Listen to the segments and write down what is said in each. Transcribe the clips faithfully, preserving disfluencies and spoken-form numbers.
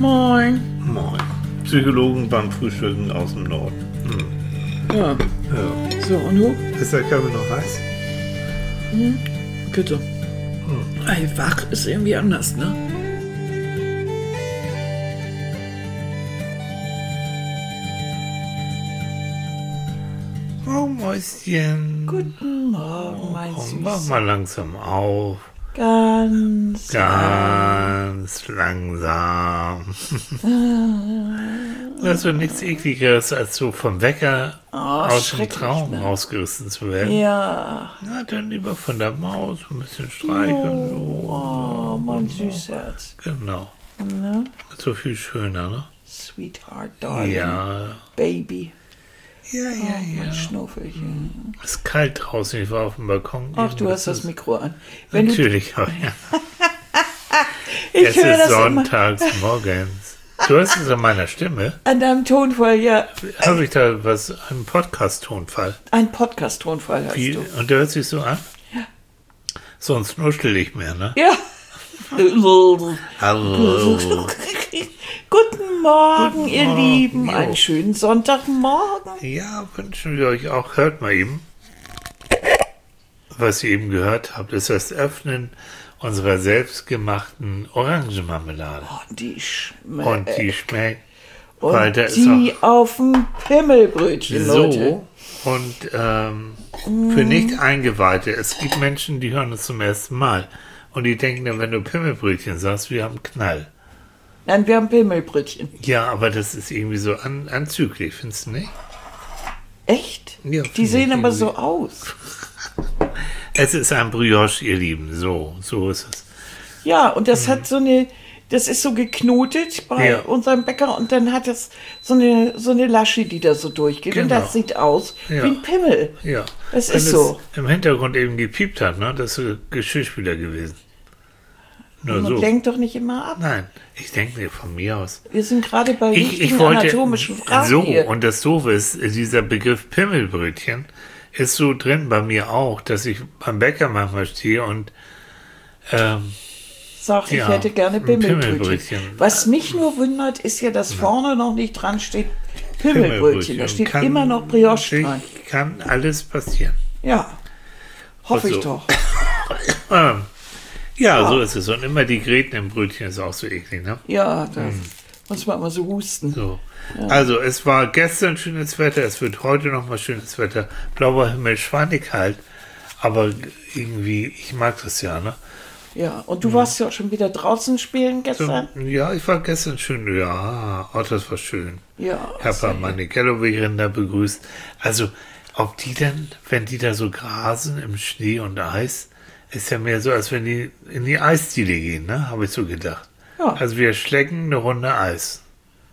Moin. Moin. Psychologen beim Frühstücken aus dem Norden. Hm. Ja. Ja. So, und du? Ist der Kaffee noch heiß? Hm. Bitte. Hm. Ey, wach ist irgendwie anders, ne? Oh, Mäuschen. Guten Morgen, mein Komm, Süß. mach mal langsam auf. Ganz. Ganz langsam. Das ist doch nichts Ekligeres, als so vom Wecker Oh, aus dem schrecklich, Traum ne? rausgerissen zu werden. Ja. Na, dann lieber von der Maus ein bisschen streicheln. So. Oh, mein Süßherz. Genau. Ne? So viel schöner, ne? Sweetheart, darling. Ja. Baby. Ja, ja, Oh, mein ja. Schnuffelchen. Es ist kalt draußen, ich war auf dem Balkon. Ach, du hast das Mikro an. Wenn du, Natürlich, auch, ja. ich Es höre ist das immer sonntags morgens. Du hast es an meiner Stimme. an deinem Tonfall, ja. Habe ich da was, einen Podcast-Tonfall? Ein Podcast-Tonfall hast Wie, du. und der hört sich so an? Sonst nuschel ich mehr, ne? Ja. Hallo. Guten Morgen, Guten ihr Morgen, Lieben. jo. Einen schönen Sonntagmorgen. Ja, wünschen wir euch auch. Hört mal eben. Was ihr eben gehört habt, ist das Öffnen unserer selbstgemachten Orangenmarmelade. Oh, die schmeckt. Und die schmeckt. Und weil da ist die auf dem Pimmelbrötchen, Leute. So, und ähm, für Nicht-Eingeweihte, es gibt Menschen, die hören es zum ersten Mal. Und die denken dann, wenn du Pimmelbrötchen sagst, wir haben Knall. Nein, wir haben Pimmelbrötchen. Ja, aber das ist irgendwie so an, anzüglich, findest du nicht? Echt? Ja, Die find sehen ich aber irgendwie. so aus. Es ist ein Brioche, ihr Lieben, so, so ist es. Ja, und das hat so eine, das ist so geknotet bei Ja. unserem Bäcker und dann hat es so eine, so eine Lasche, die da so durchgeht. Und Genau. das sieht aus Ja. wie ein Pimmel. Ja. Es Wenn ist so. im Hintergrund eben gepiept hat, ne? Das ist Geschirrspüler gewesen. Nur Man so. lenkt doch nicht immer ab. Nein, ich denke mir von mir aus. Wir sind gerade bei Ich, richtigen ich wollte anatomischen Fragen so, hier. und das Doofe ist, dieser Begriff Pimmelbrötchen ist so drin bei mir auch, dass ich beim Bäcker manchmal stehe und ähm, Sag, ich ja, hätte gerne ein Pimmelbrötchen. Pimmelbrötchen. Was mich nur wundert, ist ja, dass vorne noch nicht dran steht Pimmelbrötchen. Da steht Kann- immer noch Brioche dran. Kann alles passieren. Ja, hoffe Und ich so. doch. Ähm, ja, Ja. so ist es. Und immer die Gräten im Brötchen ist auch so eklig, ne? Ja, da muss man immer so husten. So. Also, es war gestern schönes Wetter, es wird heute nochmal schönes Wetter. Blauer Himmel, schweinekalt. Aber irgendwie, ich mag das ja, ne? Ja, und du warst ja auch schon wieder draußen spielen So, gestern? ja, ich war gestern schön, ja, oh, das war schön. Ja. Ich habe meine Galloway-Rinder begrüßt. Also, ob die denn, wenn die da so grasen im Schnee und Eis, ist ja mehr so, als wenn die in die Eisdiele gehen, ne? Habe ich so gedacht. Ja. Also, wir schlecken eine Runde Eis.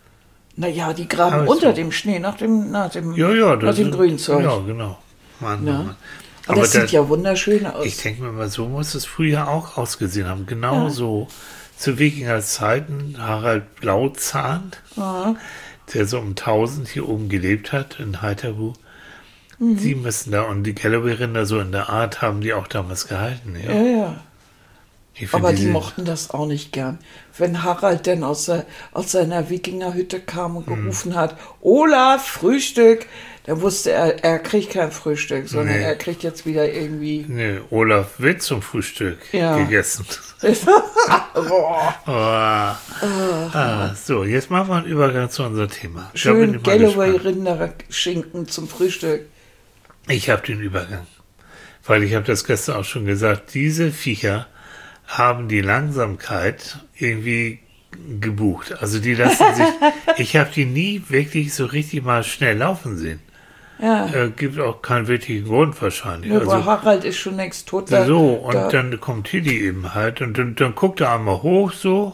Naja, die graben Aber unter so. dem Schnee, nach dem, nach dem, Ja, ja, nach das dem ist- Grünzeug. Ja, genau. Mann, Ja. Mann, Mann. Aber das sieht ja wunderschön aus. Ich denke mir mal, so muss es früher auch ausgesehen haben. Genau Ja. so. Zu Wikingerzeiten, Harald Blauzahn, Ja. der so um tausend hier oben gelebt hat, in Heiterbu. Mhm. Die müssen da, und die Galloway-Rinder so in der Art haben die auch damals gehalten. Ja. Ja, ja. Ich find Aber die diese- mochten das auch nicht gern. Wenn Harald denn aus, der, aus seiner Wikingerhütte kam und Mhm. gerufen hat, Olaf, Frühstück, dann wusste er, er kriegt kein Frühstück, sondern Nee. er kriegt jetzt wieder irgendwie... Nee, Olaf wird zum Frühstück Ja. gegessen. Boah, Oh. Ah, so, jetzt machen wir einen Übergang zu unserem Thema. Da bin schön ich mal gespannt. Galloway-Rinderschinken zum Frühstück. Ich habe den Übergang. Weil ich habe das gestern auch schon gesagt, diese Viecher haben die Langsamkeit irgendwie gebucht. Also die lassen sich, ich habe die nie wirklich so richtig mal schnell laufen sehen. Ja, Äh, gibt auch keinen wirklichen Grund wahrscheinlich. ja aber Also, Harald ist schon längst tot. Da, so, und da, dann kommt Tilly eben halt und dann, dann guckt er einmal hoch so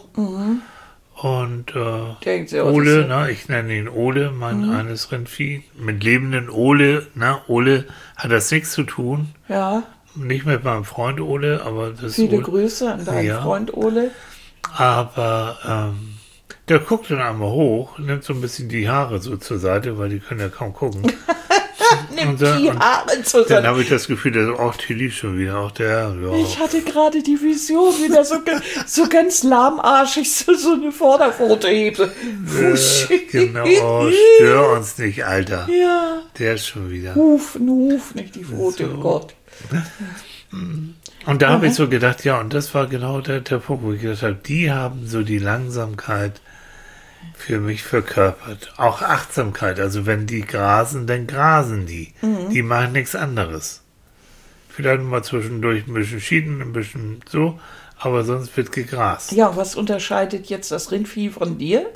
und äh, Denkt sie, oh, das Ole, ist ja- ne, ich nenne ihn Ole, mein eines Rindvieh, mit lebenden Ole, ne, Ole hat das nichts zu tun, ja, nicht mit meinem Freund Ole, aber das viele Ole, Grüße an deinen Ja. Freund Ole. aber ähm, der guckt dann einmal hoch, nimmt so ein bisschen die Haare so zur Seite, weil die können ja kaum gucken. Nimmt Und dann- die und Haare Dann zusammen. habe ich das Gefühl, dass auch Tilly schon wieder, auch der, ja. Ich hatte gerade die Vision, wie der so, ge- so ganz lahmarschig so, so eine Vorderpfote hebe. Wusch. Äh, genau, oh, stör uns nicht, Alter. Ja. Der ist schon wieder. Hufen, Huf, nicht die Pfote, So. oh Gott. Und da habe ich so gedacht, ja, und das war genau der, der Punkt, wo ich gedacht habe, die haben so die Langsamkeit für mich verkörpert. Auch Achtsamkeit. Also wenn die grasen, dann grasen die. Die machen nichts anderes. Vielleicht mal zwischendurch ein bisschen schieden, ein bisschen so, aber sonst wird gegrast. Ja, was unterscheidet jetzt das Rindvieh von dir?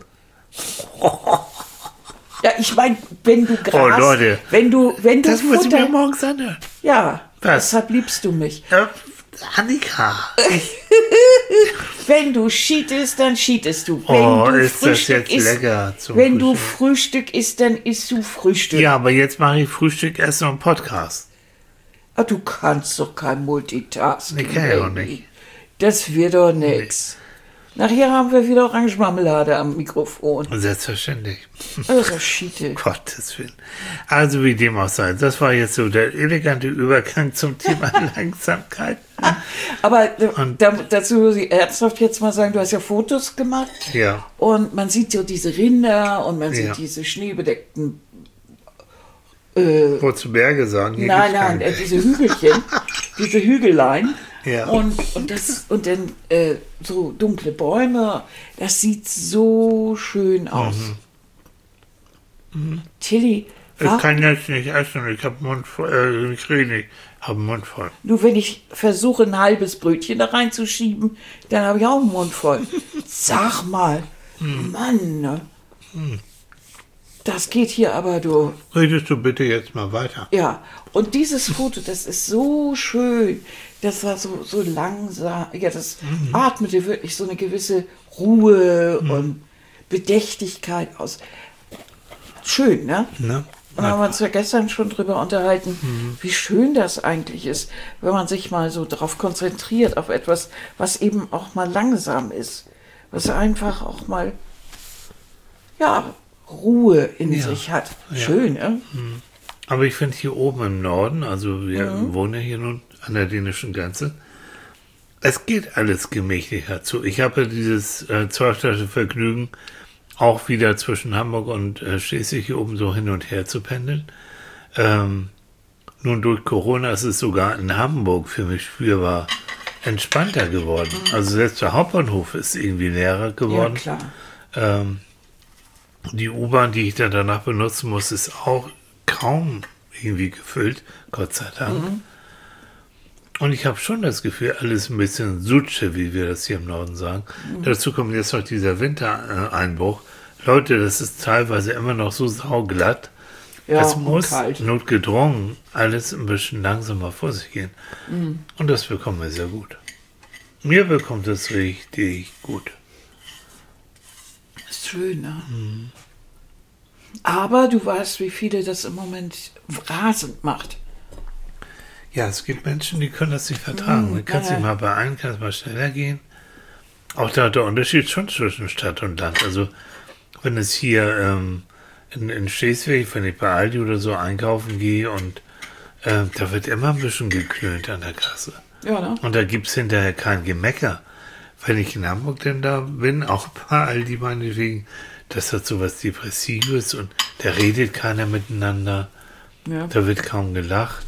Ja, ich meine, wenn du Gras, Oh, Leute. wenn du, wenn du Das muss ich mir Futter, morgens anhören. ja, Was? deshalb liebst du mich. Äh, Annika. Wenn du cheatest, dann cheatest du. Wenn Oh, du ist das Frühstück jetzt isst, lecker zum wenn du Frühstück. Frühstück isst, dann isst du Frühstück. Ja, aber jetzt mache ich Frühstück, Essen und Podcast. Ah, du kannst doch kein Multitasking. Ich kann ja auch Baby. nicht. Das wird doch nix. Nachher haben wir wieder Orangenmarmelade am Mikrofon. Selbstverständlich. Also Schiete. Gottes Willen. Also wie dem auch sei. Das war jetzt so der elegante Übergang zum Thema Langsamkeit. Aber äh, Und- da, dazu muss ich ernsthaft jetzt mal sagen, du hast ja Fotos gemacht. Ja. Und man sieht so diese Rinder und man Ja. sieht diese schneebedeckten, äh, Wo zu Berge sagen. Hier nein, gibt's nein, keinen. äh, diese Hügelchen, diese Hügelein. Ja. Und, und, das, und dann äh, so dunkle Bäume, das sieht so schön aus. Tilly, Ich wa- kann jetzt nicht essen, ich habe Mund voll, äh, ich rede nicht, habe Mund voll. nur wenn ich versuche, ein halbes Brötchen da reinzuschieben, dann habe ich auch einen Mund voll. Sag mal, Mann, ne? Das geht hier aber, du. Redest du bitte jetzt mal weiter? Ja, und dieses Foto, das ist so schön. Das war so, so langsam. Ja, das atmete wirklich so eine gewisse Ruhe und Bedächtigkeit aus. Schön, ne? Ne? Und da haben wir uns ja gestern schon drüber unterhalten, wie schön das eigentlich ist, wenn man sich mal so darauf konzentriert, auf etwas, was eben auch mal langsam ist. Was einfach auch mal, ja, Ruhe in Ja. sich hat. Ja. Schön, ne? Aber ich finde hier oben im Norden, also wir Mhm. wohnen ja hier nun an der dänischen Grenze, es geht alles gemächlicher zu. Ich habe dieses äh, zwölftägige Vergnügen, auch wieder zwischen Hamburg und äh, Schleswig hier oben so hin und her zu pendeln. Ähm, nun durch Corona ist es sogar in Hamburg für mich spürbar entspannter geworden. Also selbst der Hauptbahnhof ist irgendwie leerer geworden. Ja, klar. Ähm, die U-Bahn, die ich dann danach benutzen muss, ist auch kaum irgendwie gefüllt, Gott sei Dank. Und ich habe schon das Gefühl, alles ein bisschen Sutsche, wie wir das hier im Norden sagen. Dazu kommt jetzt noch dieser Wintereinbruch. Leute, das ist teilweise immer noch so sauglatt. Ja, es und muss kalt. notgedrungen alles ein bisschen langsamer vor sich gehen. Und das bekommen wir sehr gut. Mir bekommt es richtig gut. Ist schön, ne? Aber du weißt, wie viele das im Moment rasend macht. Ja, es gibt Menschen, die können das nicht vertragen. Du kannst ja. dich mal beeilen, kannst mal schneller gehen. Auch da der Unterschied schon zwischen Stadt und Land. Also wenn es hier ähm, in, in Schleswig, wenn ich bei Aldi oder so einkaufen gehe und ähm, da wird immer ein bisschen geklönt an der Kasse. Ja, ne? Und da gibt es hinterher kein Gemecker. Wenn ich in Hamburg denn da bin, auch bei Aldi meinetwegen, das hat so was Depressives und da redet keiner miteinander. Ja. Da wird kaum gelacht.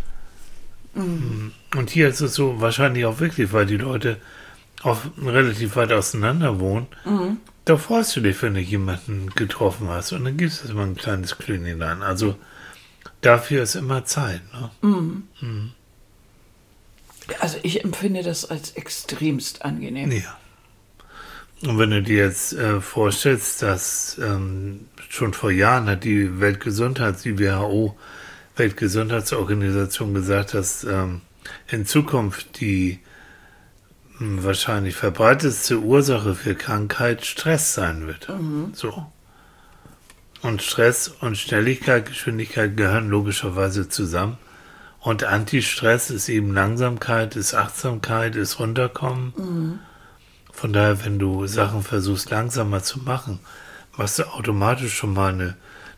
Und hier ist es so wahrscheinlich auch wirklich, weil die Leute auch relativ weit auseinander wohnen. Da freust du dich, wenn du jemanden getroffen hast und dann gibst du mal ein kleines Klönchen. Also dafür ist immer Zeit. Ne? Also ich empfinde das als extremst angenehm. Ja. Und wenn du dir jetzt äh, vorstellst, dass ähm, schon vor Jahren hat die Weltgesundheits-, die W H O, Weltgesundheitsorganisation gesagt, dass ähm, in Zukunft die mh, wahrscheinlich verbreitetste Ursache für Krankheit Stress sein wird. So. Und Stress und Schnelligkeit, Geschwindigkeit gehören logischerweise zusammen. Und Anti-Stress ist eben Langsamkeit, ist Achtsamkeit, ist Runterkommen. Von daher, wenn du Sachen versuchst langsamer zu machen, machst du automatisch schon mal eine,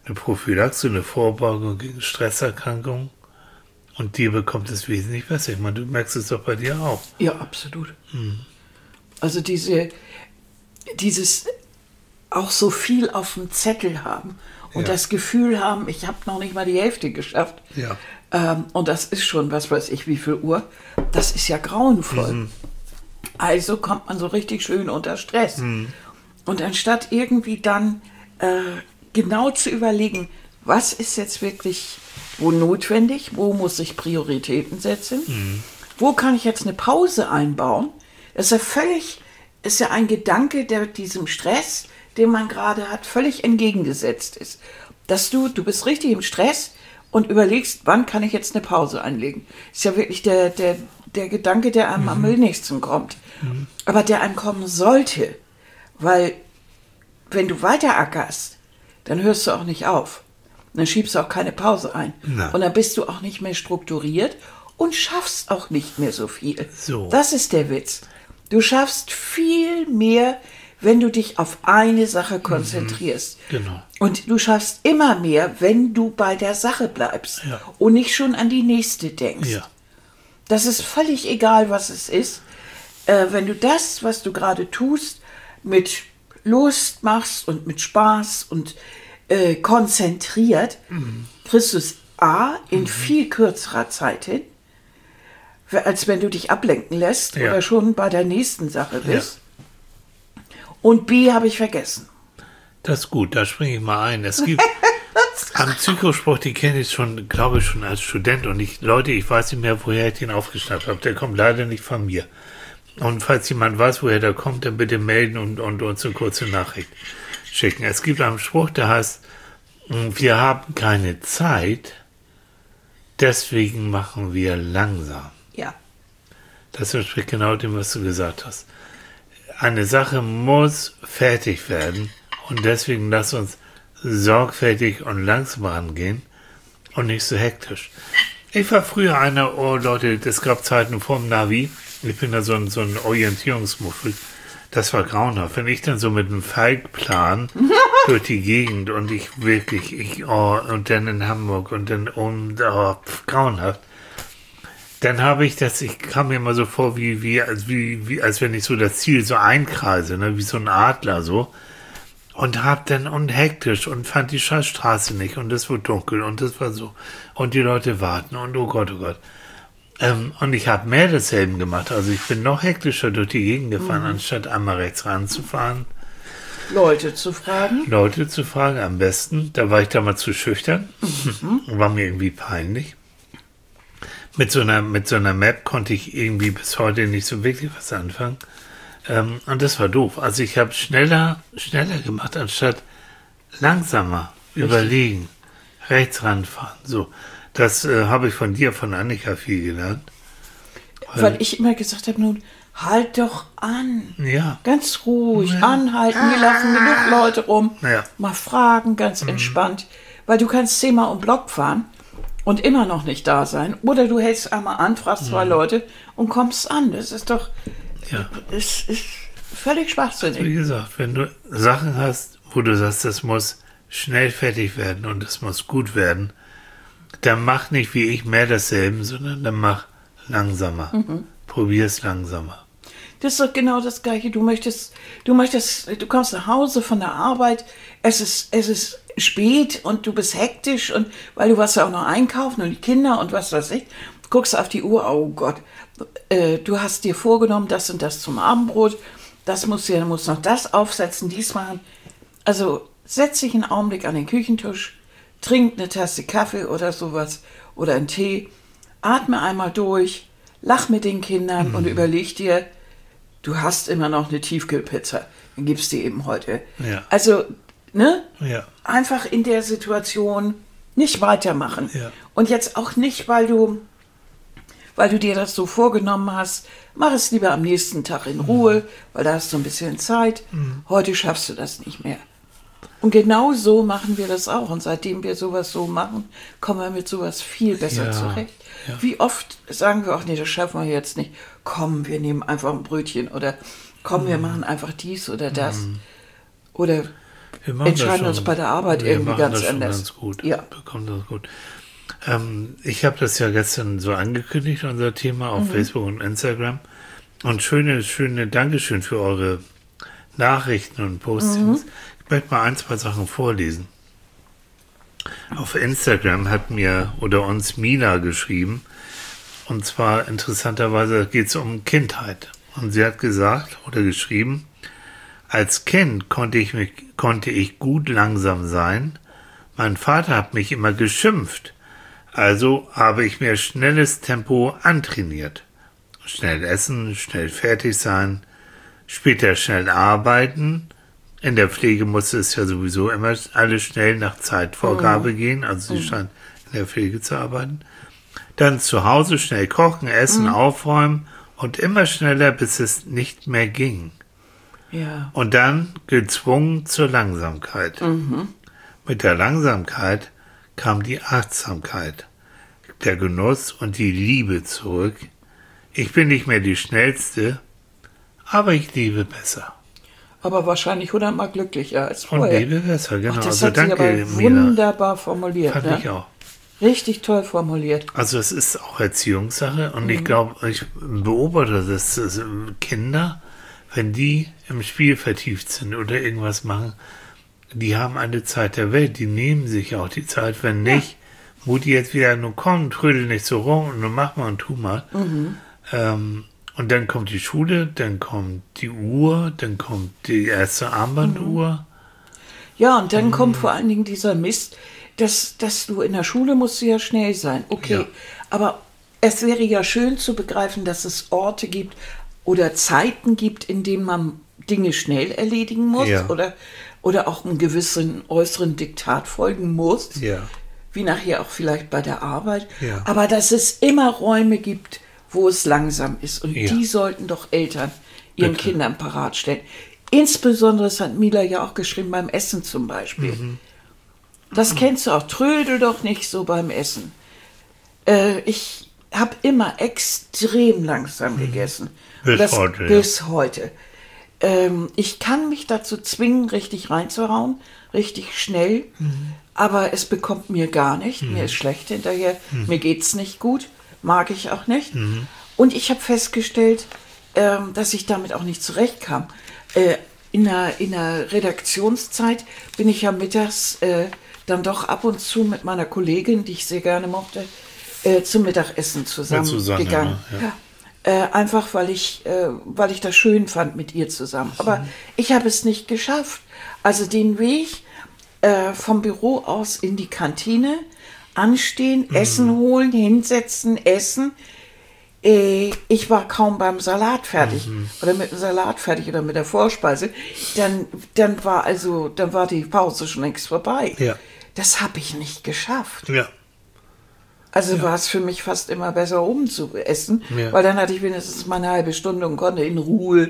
eine Prophylaxe, eine Vorbeugung gegen Stresserkrankungen. Und dir bekommt es wesentlich besser. Ich meine, du merkst es doch bei dir auch. Ja, absolut. Hm. Also diese, dieses auch so viel auf dem Zettel haben und ja. das Gefühl haben, ich habe noch nicht mal die Hälfte geschafft. Ja. Ähm, und das ist schon, was weiß ich, wie viel Uhr. Das ist ja grauenvoll. Mhm. Also kommt man so richtig schön unter Stress. Mhm. Und anstatt irgendwie dann äh, genau zu überlegen, was ist jetzt wirklich wo notwendig, wo muss ich Prioritäten setzen, mhm. wo kann ich jetzt eine Pause einbauen, das ist ja völlig, ist ja ein Gedanke, der diesem Stress, den man gerade hat, völlig entgegengesetzt ist. Dass du, du bist richtig im Stress und überlegst, wann kann ich jetzt eine Pause einlegen. Ist ja wirklich der, der, der Gedanke, der einem mhm. am wenigsten kommt. Mhm. Aber der einem kommen sollte, weil wenn du weiter ackerst, dann hörst du auch nicht auf. Dann schiebst du auch keine Pause ein. Na. Und dann bist du auch nicht mehr strukturiert und schaffst auch nicht mehr so viel. So. Das ist der Witz. Du schaffst viel mehr, wenn du dich auf eine Sache konzentrierst. Mhm. Genau. Und du schaffst immer mehr, wenn du bei der Sache bleibst ja. und nicht schon an die nächste denkst. Ja. Das ist völlig egal, was es ist. Äh, wenn du das, was du gerade tust, mit Lust machst und mit Spaß und Äh, konzentriert, mhm. kriegst du es A in mhm. viel kürzerer Zeit hin, als wenn du dich ablenken lässt ja. oder schon bei der nächsten Sache bist. Ja. Und B habe ich vergessen. Das ist gut, da springe ich mal ein. Es gibt am Psychospruch, die kenne ich schon, glaube ich, schon als Student. Und ich, Leute, ich weiß nicht mehr, woher ich den aufgeschnappt habe. Der kommt leider nicht von mir. Und falls jemand weiß, woher der kommt, dann bitte melden und, und uns eine kurze Nachricht schicken. Es gibt einen Spruch, der heißt, wir haben keine Zeit, deswegen machen wir langsam. Ja. Das entspricht genau dem, was du gesagt hast. Eine Sache muss fertig werden und deswegen lass uns sorgfältig und langsam rangehen und nicht so hektisch. Ich war früher einer, oh Leute, es gab Zeiten vor dem Navi, ich bin da so ein, so ein Orientierungsmuffel. Das war grauenhaft. Wenn ich dann so mit einem Feigplan durch die Gegend und ich wirklich, ich, oh, und dann in Hamburg und dann um, oh, grauenhaft. Dann habe ich das, ich kam mir immer so vor, wie, wie, als, wie, wie, als wenn ich so das Ziel so einkreise, ne, wie so ein Adler so. Und hab dann und hektisch und fand die Scheißstraße nicht und es wurde dunkel und es war so. Und die Leute warten und oh Gott, oh Gott. Ähm, und ich habe mehr desselben gemacht. Also ich bin noch hektischer durch die Gegend gefahren, mhm. anstatt einmal rechts ranzufahren. Leute zu fragen? Leute zu fragen, am besten. Da war ich damals zu schüchtern. Mhm. War mir irgendwie peinlich. Mit so einer, mit so einer Map konnte ich irgendwie bis heute nicht so wirklich was anfangen. Ähm, und das war doof. Also ich habe schneller, schneller gemacht, anstatt langsamer Richtig. überlegen, rechts ranfahren. So. Das äh, habe ich von dir, von Annika, viel gelernt. Weil, Weil ich immer gesagt habe, nun, halt doch an. Ja. Ganz ruhig, ja. anhalten. Hier laufen genug Leute rum. Ja. Mal fragen, ganz mhm. entspannt. Weil du kannst zehnmal um Block fahren und immer noch nicht da sein. Oder du hältst einmal an, fragst mhm. zwei Leute und kommst an. Das ist doch, ja. das ist völlig schwachsinnig. Wie gesagt, wenn du Sachen hast, wo du sagst, das muss schnell fertig werden und es muss gut werden, dann mach nicht wie ich mehr dasselbe, sondern dann mach langsamer. Mhm. Probier es langsamer. Das ist doch genau das Gleiche. Du möchtest, du möchtest, du kommst nach Hause von der Arbeit, es ist, es ist spät und du bist hektisch und weil du warst ja auch noch einkaufen und die Kinder und was weiß ich, guckst auf die Uhr, oh Gott, äh, du hast dir vorgenommen, das und das zum Abendbrot, das musst du ja, du musst noch das aufsetzen, dies machen. Also setz dich einen Augenblick an den Küchentisch, trink eine Tasse Kaffee oder sowas oder einen Tee, atme einmal durch, lach mit den Kindern mhm. und überleg dir, du hast immer noch eine Tiefkühlpizza, dann gibst du die eben heute. Ja. Also, ne? Ja. Einfach in der Situation nicht weitermachen. Ja. Und jetzt auch nicht, weil du, weil du dir das so vorgenommen hast, mach es lieber am nächsten Tag in Ruhe, mhm. weil da hast du ein bisschen Zeit. Mhm. Heute schaffst du das nicht mehr. Und genau so machen wir das auch. Und seitdem wir sowas so machen, kommen wir mit sowas viel besser ja, zurecht. Ja. Wie oft sagen wir auch, nee, das schaffen wir jetzt nicht. Komm, wir nehmen einfach ein Brötchen oder komm, mm. wir machen einfach dies oder das. Mm. Oder Wir machen das entscheiden schon, uns bei der Arbeit wir irgendwie machen ganz das schon anders. Ganz gut. Ja. Bekommen das gut. Ähm, ich habe das ja gestern so angekündigt, unser Thema auf mhm. Facebook und Instagram. Und schöne, schöne Dankeschön für eure Nachrichten und Postings. Mhm. Ich möchte mal ein, zwei Sachen vorlesen. Auf Instagram hat mir oder uns Mina geschrieben. Und zwar interessanterweise geht es um Kindheit. Und sie hat gesagt oder geschrieben, als Kind konnte ich, mich, konnte ich gut langsam sein. Mein Vater hat mich immer geschimpft. Also habe ich mir schnelles Tempo antrainiert. Schnell essen, schnell fertig sein, später schnell arbeiten. In der Pflege musste es ja sowieso immer alles schnell nach Zeitvorgabe mhm. gehen. Also sie mhm. scheint in der Pflege zu arbeiten. Dann zu Hause schnell kochen, essen, mhm. aufräumen und immer schneller, bis es nicht mehr ging. Ja. Und dann gezwungen zur Langsamkeit. Mhm. Mit der Langsamkeit kam die Achtsamkeit, der Genuss und die Liebe zurück. Ich bin nicht mehr die Schnellste, aber ich liebe besser. Aber wahrscheinlich hundertmal glücklicher als Und vorher. liebe besser, genau. Ach, das also hat danke, sie aber Mina. wunderbar formuliert. Fand ne? ich auch. Richtig toll formuliert. Also es ist auch Erziehungssache und mhm. ich glaube, ich beobachte das, dass Kinder, wenn die im Spiel vertieft sind oder irgendwas machen, die haben eine Zeit der Welt, die nehmen sich auch die Zeit, wenn nicht, ja. Mutti jetzt wieder, nun komm, trödel nicht so rum und nun mach mal und tu mal. Mhm. Ähm, und dann kommt die Schule, dann kommt die Uhr, dann kommt die erste Armbanduhr. Mhm. Ja, und dann mhm. kommt vor allen Dingen dieser Mist, dass, dass du in der Schule musst du ja schnell sein. Okay, ja. Aber es wäre ja schön zu begreifen, dass es Orte gibt oder Zeiten gibt, in denen man Dinge schnell erledigen muss ja. oder, oder auch einem gewissen äußeren Diktat folgen muss, ja. wie nachher auch vielleicht bei der Arbeit. Ja. Aber dass es immer Räume gibt, wo es langsam ist. Und ja. die sollten doch Eltern ihren Bitte. Kindern parat stellen. Insbesondere, das hat Mila ja auch geschrieben, beim Essen zum Beispiel. Mhm. Das mhm. kennst du auch. Trödel doch nicht so beim Essen. Äh, ich habe immer extrem langsam mhm. gegessen. Bis das, heute. Bis ja. heute. Ähm, ich kann mich dazu zwingen, richtig reinzuhauen, richtig schnell, mhm. aber es bekommt mir gar nicht. Mhm. Mir ist schlecht hinterher, mhm. mir geht's nicht gut, mag ich auch nicht. Mhm. Und ich habe festgestellt, ähm, dass ich damit auch nicht zurechtkam. Äh, in, der, in der Redaktionszeit bin ich ja mittags äh, dann doch ab und zu mit meiner Kollegin, die ich sehr gerne mochte, äh, zum Mittagessen zusammengegangen. Ja, ja. Äh, einfach weil ich, äh, weil ich das schön fand mit ihr zusammen. Aber mhm. ich habe es nicht geschafft. Also den Weg äh, vom Büro aus in die Kantine, anstehen, mhm. Essen holen, hinsetzen, essen. Äh, ich war kaum beim Salat fertig mhm. oder mit dem Salat fertig oder mit der Vorspeise. Dann, dann war also, dann war die Pause schon längst vorbei. Ja. Das habe ich nicht geschafft. Ja. Also ja. war es für mich fast immer besser, oben zu essen, ja. weil dann hatte ich wenigstens mal eine halbe Stunde und konnte in Ruhe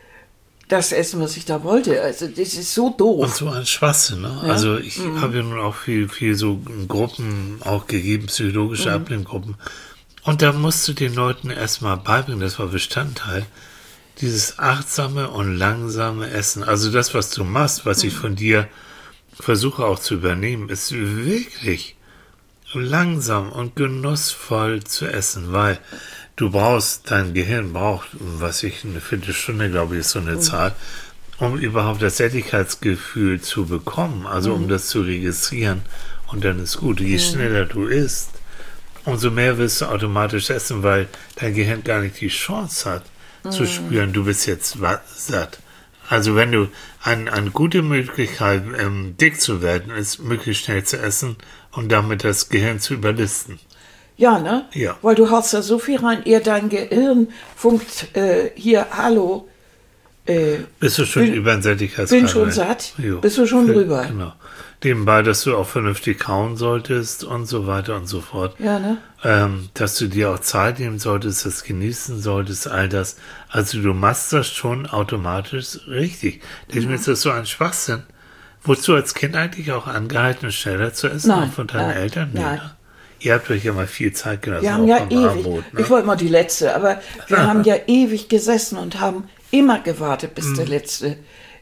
das essen, was ich da wollte. Also das ist so doof. Und so ein Schwachsinn, ne? Ja? Also ich mhm. habe ja nun auch viel, viel so Gruppen auch gegeben, psychologische mhm. Abnehmgruppen. Und da musst du den Leuten erstmal beibringen, das war Bestandteil, dieses achtsame und langsame Essen. Also das, was du machst, was mhm. ich von dir versuche auch zu übernehmen, ist wirklich langsam und genussvoll zu essen, weil du brauchst, dein Gehirn braucht, was ich, eine Viertelstunde, glaube ich, ist so eine mhm. Zahl, um überhaupt das Sättigkeitsgefühl zu bekommen, also mhm. um das zu registrieren. Und dann ist gut. Je mhm. schneller du isst, umso mehr wirst du automatisch essen, weil dein Gehirn gar nicht die Chance hat, mhm. zu spüren, du bist jetzt satt. Also wenn du eine, eine gute Möglichkeit, ähm, dick zu werden, ist, möglichst schnell zu essen und damit das Gehirn zu überlisten. Ja, ne? Ja. Weil du haust da so viel rein, ehe dein Gehirn funkt, äh, hier, hallo. Äh, Bist du schon bin, über den Sättigkeitsgrad? Bin schon satt, jo. Bist du schon drüber. Genau. Nebenbei, dass du auch vernünftig kauen solltest und so weiter und so fort. Ja, ne? Ähm, dass du dir auch Zeit nehmen solltest, das genießen solltest, all das. Also du machst das schon automatisch richtig. Deswegen mhm. ist das so ein Schwachsinn. Wurdest du als Kind eigentlich auch angehalten, schneller zu essen? Nein, auch von deinen nein, Eltern? Nee, nein. Ne? Ihr habt euch ja mal viel Zeit gelassen. Wir haben ja ewig, Armut, ne? ich wollte mal die letzte, aber wir haben ja ewig gesessen und haben immer gewartet, bis mhm. der Letzte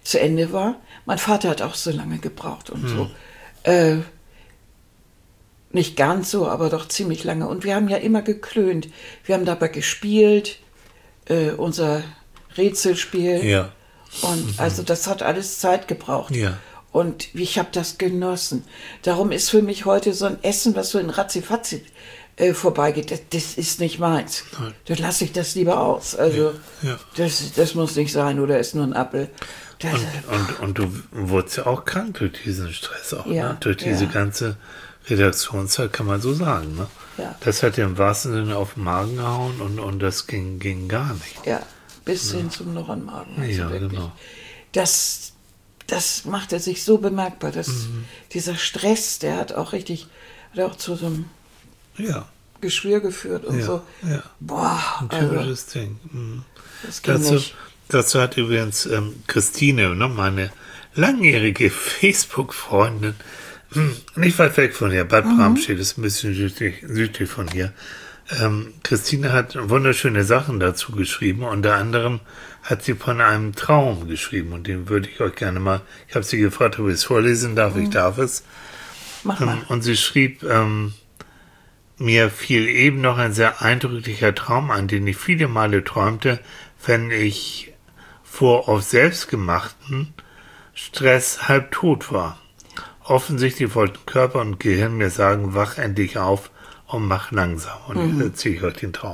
zu Ende war. Mein Vater hat auch so lange gebraucht und hm. so. Äh, nicht ganz so, aber doch ziemlich lange. Und wir haben ja immer geklönt. Wir haben dabei gespielt, äh, unser Rätselspiel. Ja. Und mhm. also das hat alles Zeit gebraucht. Ja. Und ich habe das genossen. Darum ist für mich heute so ein Essen, was so in Ratzifatzi äh, vorbeigeht, das, das ist nicht meins. Nein. Dann lasse ich das lieber aus. Also ja. Ja. Das, das muss nicht sein oder ist nur ein Apfel. Das, und, und, und du wurdest ja auch krank durch diesen Stress auch, ja, ne? Durch diese ja. ganze Redaktionszeit, kann man so sagen. Ne? Ja. Das hat dir im wahrsten Sinne auf den Magen gehauen und, und das ging, ging gar nicht. Ja, bis ja. hin zum Knochenmagen. Also ja, wirklich. genau. Das, das machte sich so bemerkbar. Dass mhm. Dieser Stress, der hat auch richtig, hat auch zu so einem ja. Geschwür geführt und ja. so. Ja. Boah, ein typisches also, Ding. Mhm. Das ging dazu, nicht. dazu hat übrigens ähm, Christine, ne, meine langjährige Facebook-Freundin, nicht weit weg von hier, Bad Mhm. Bramstedt, ist ein bisschen südlich, südlich von hier. Ähm, Christine hat wunderschöne Sachen dazu geschrieben. Unter anderem hat sie von einem Traum geschrieben und den würde ich euch gerne mal, ich habe sie gefragt, ob ich es vorlesen darf, mhm. ich darf es. Mach mal. Ähm, und sie schrieb, ähm, mir fiel eben noch ein sehr eindrücklicher Traum ein, den ich viele Male träumte, wenn ich vor auf selbstgemachten Stress halb tot war. Offensichtlich wollten Körper und Gehirn mir sagen, wach endlich auf und mach langsam. Und mhm. jetzt erzähle ich euch den Traum.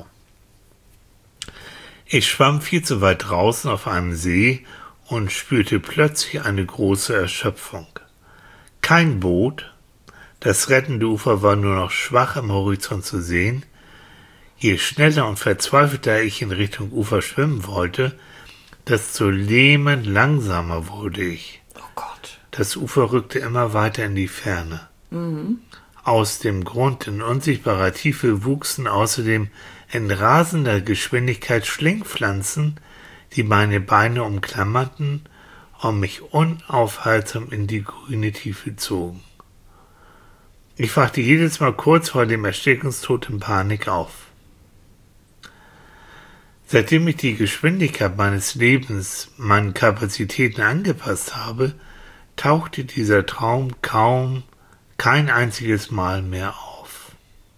Ich schwamm viel zu weit draußen auf einem See und spürte plötzlich eine große Erschöpfung. Kein Boot, das rettende Ufer war nur noch schwach am Horizont zu sehen. Je schneller und verzweifelter ich in Richtung Ufer schwimmen wollte, desto lähmend langsamer wurde ich. Oh Gott. Das Ufer rückte immer weiter in die Ferne. Mhm. Aus dem Grund in unsichtbarer Tiefe wuchsen außerdem in rasender Geschwindigkeit Schlingpflanzen, die meine Beine umklammerten und mich unaufhaltsam in die grüne Tiefe zogen. Ich wachte jedes Mal kurz vor dem Erstickungstod in Panik auf. Seitdem ich die Geschwindigkeit meines Lebens meinen Kapazitäten angepasst habe, tauchte dieser Traum kaum kein einziges Mal mehr auf.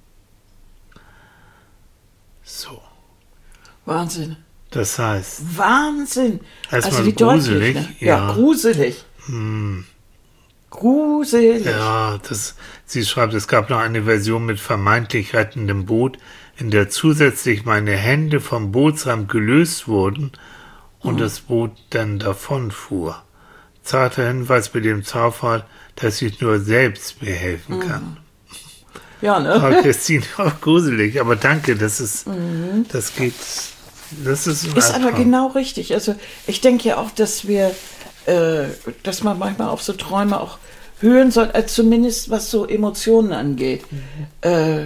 So. Wahnsinn. Das heißt... Wahnsinn. Erstmal also wie gruselig. Deutlich, ne? Ja, ja, gruselig. Hm. Gruselig. Ja, das, sie schreibt, es gab noch eine Version mit vermeintlich rettendem Boot, in der zusätzlich meine Hände vom Bootsrand gelöst wurden und mhm. das Boot dann davonfuhr. Zarter Hinweis bei dem Zaunfall, dass ich nur selbst mir helfen kann. Mhm. Ja, ne? Aber Christine, auch gruselig, aber danke, das ist, mhm. das geht, das ist ein Ist aber Albtraum. genau richtig. Also ich denke ja auch, dass wir, äh, dass man manchmal auf so Träume auch hören soll, als zumindest was so Emotionen angeht. Mhm. Äh,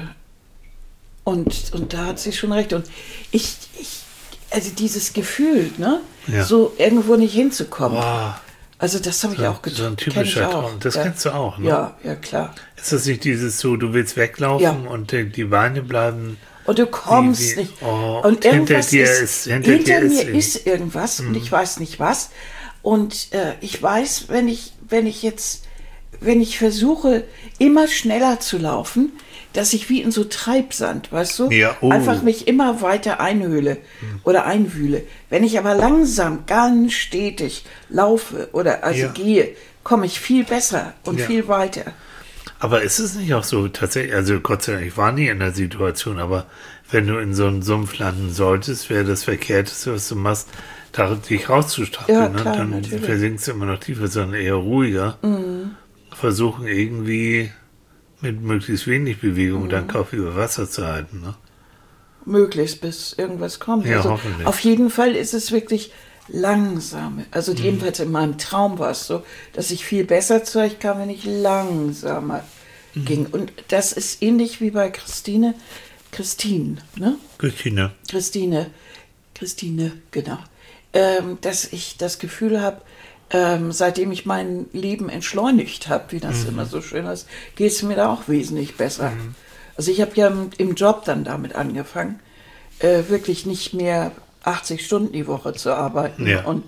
und, und da hat sie schon recht. Und ich, ich also dieses Gefühl, ne, ja. so irgendwo nicht hinzukommen. Wow. Also das habe ich so, auch getan. So ein typischer Traum. Das ja. kennst du auch, ne? Ja, ja, klar. Ist das nicht dieses so, du willst weglaufen ja. und die, die Beine bleiben... Und du kommst wie, wie, nicht. Oh, und hinter irgendwas dir ist, ist, hinter, hinter dir mir ist, ist irgendwas mhm. und ich weiß nicht was. Und äh, ich weiß, wenn ich, wenn ich jetzt, wenn ich versuche, immer schneller zu laufen, dass ich wie in so Treibsand, weißt du, ja, oh. einfach mich immer weiter einhöhle mhm. oder einwühle. Wenn ich aber langsam, ganz stetig laufe oder also ja. gehe, komme ich viel besser und ja. viel weiter. Aber ist es nicht auch so tatsächlich, also Gott sei Dank, ich war nie in der Situation, aber wenn du in so einen Sumpf landen solltest, wäre das Verkehrteste, was du machst, da dich rauszustrappeln. Ja, ne? klar, Dann natürlich. versinkst du immer noch tiefer, sondern eher ruhiger. Mhm. Versuchen irgendwie mit möglichst wenig Bewegung mhm. deinen Kopf über Wasser zu halten. Ne? Möglichst, bis irgendwas kommt. Ja, also hoffentlich. Auf jeden Fall ist es wirklich langsam. Also Mhm. jedenfalls in meinem Traum war es so, dass ich viel besser zurechtkam, wenn ich langsamer mhm. ging. Und das ist ähnlich wie bei Christine. Christine, ne? Christine. Christine. Christine, genau. Ähm, dass ich das Gefühl habe, ähm, seitdem ich mein Leben entschleunigt habe, wie das mhm. immer so schön ist, geht es mir da auch wesentlich besser. Mhm. Also ich habe ja im, im Job dann damit angefangen, äh, wirklich nicht mehr achtzig Stunden die Woche zu arbeiten ja. und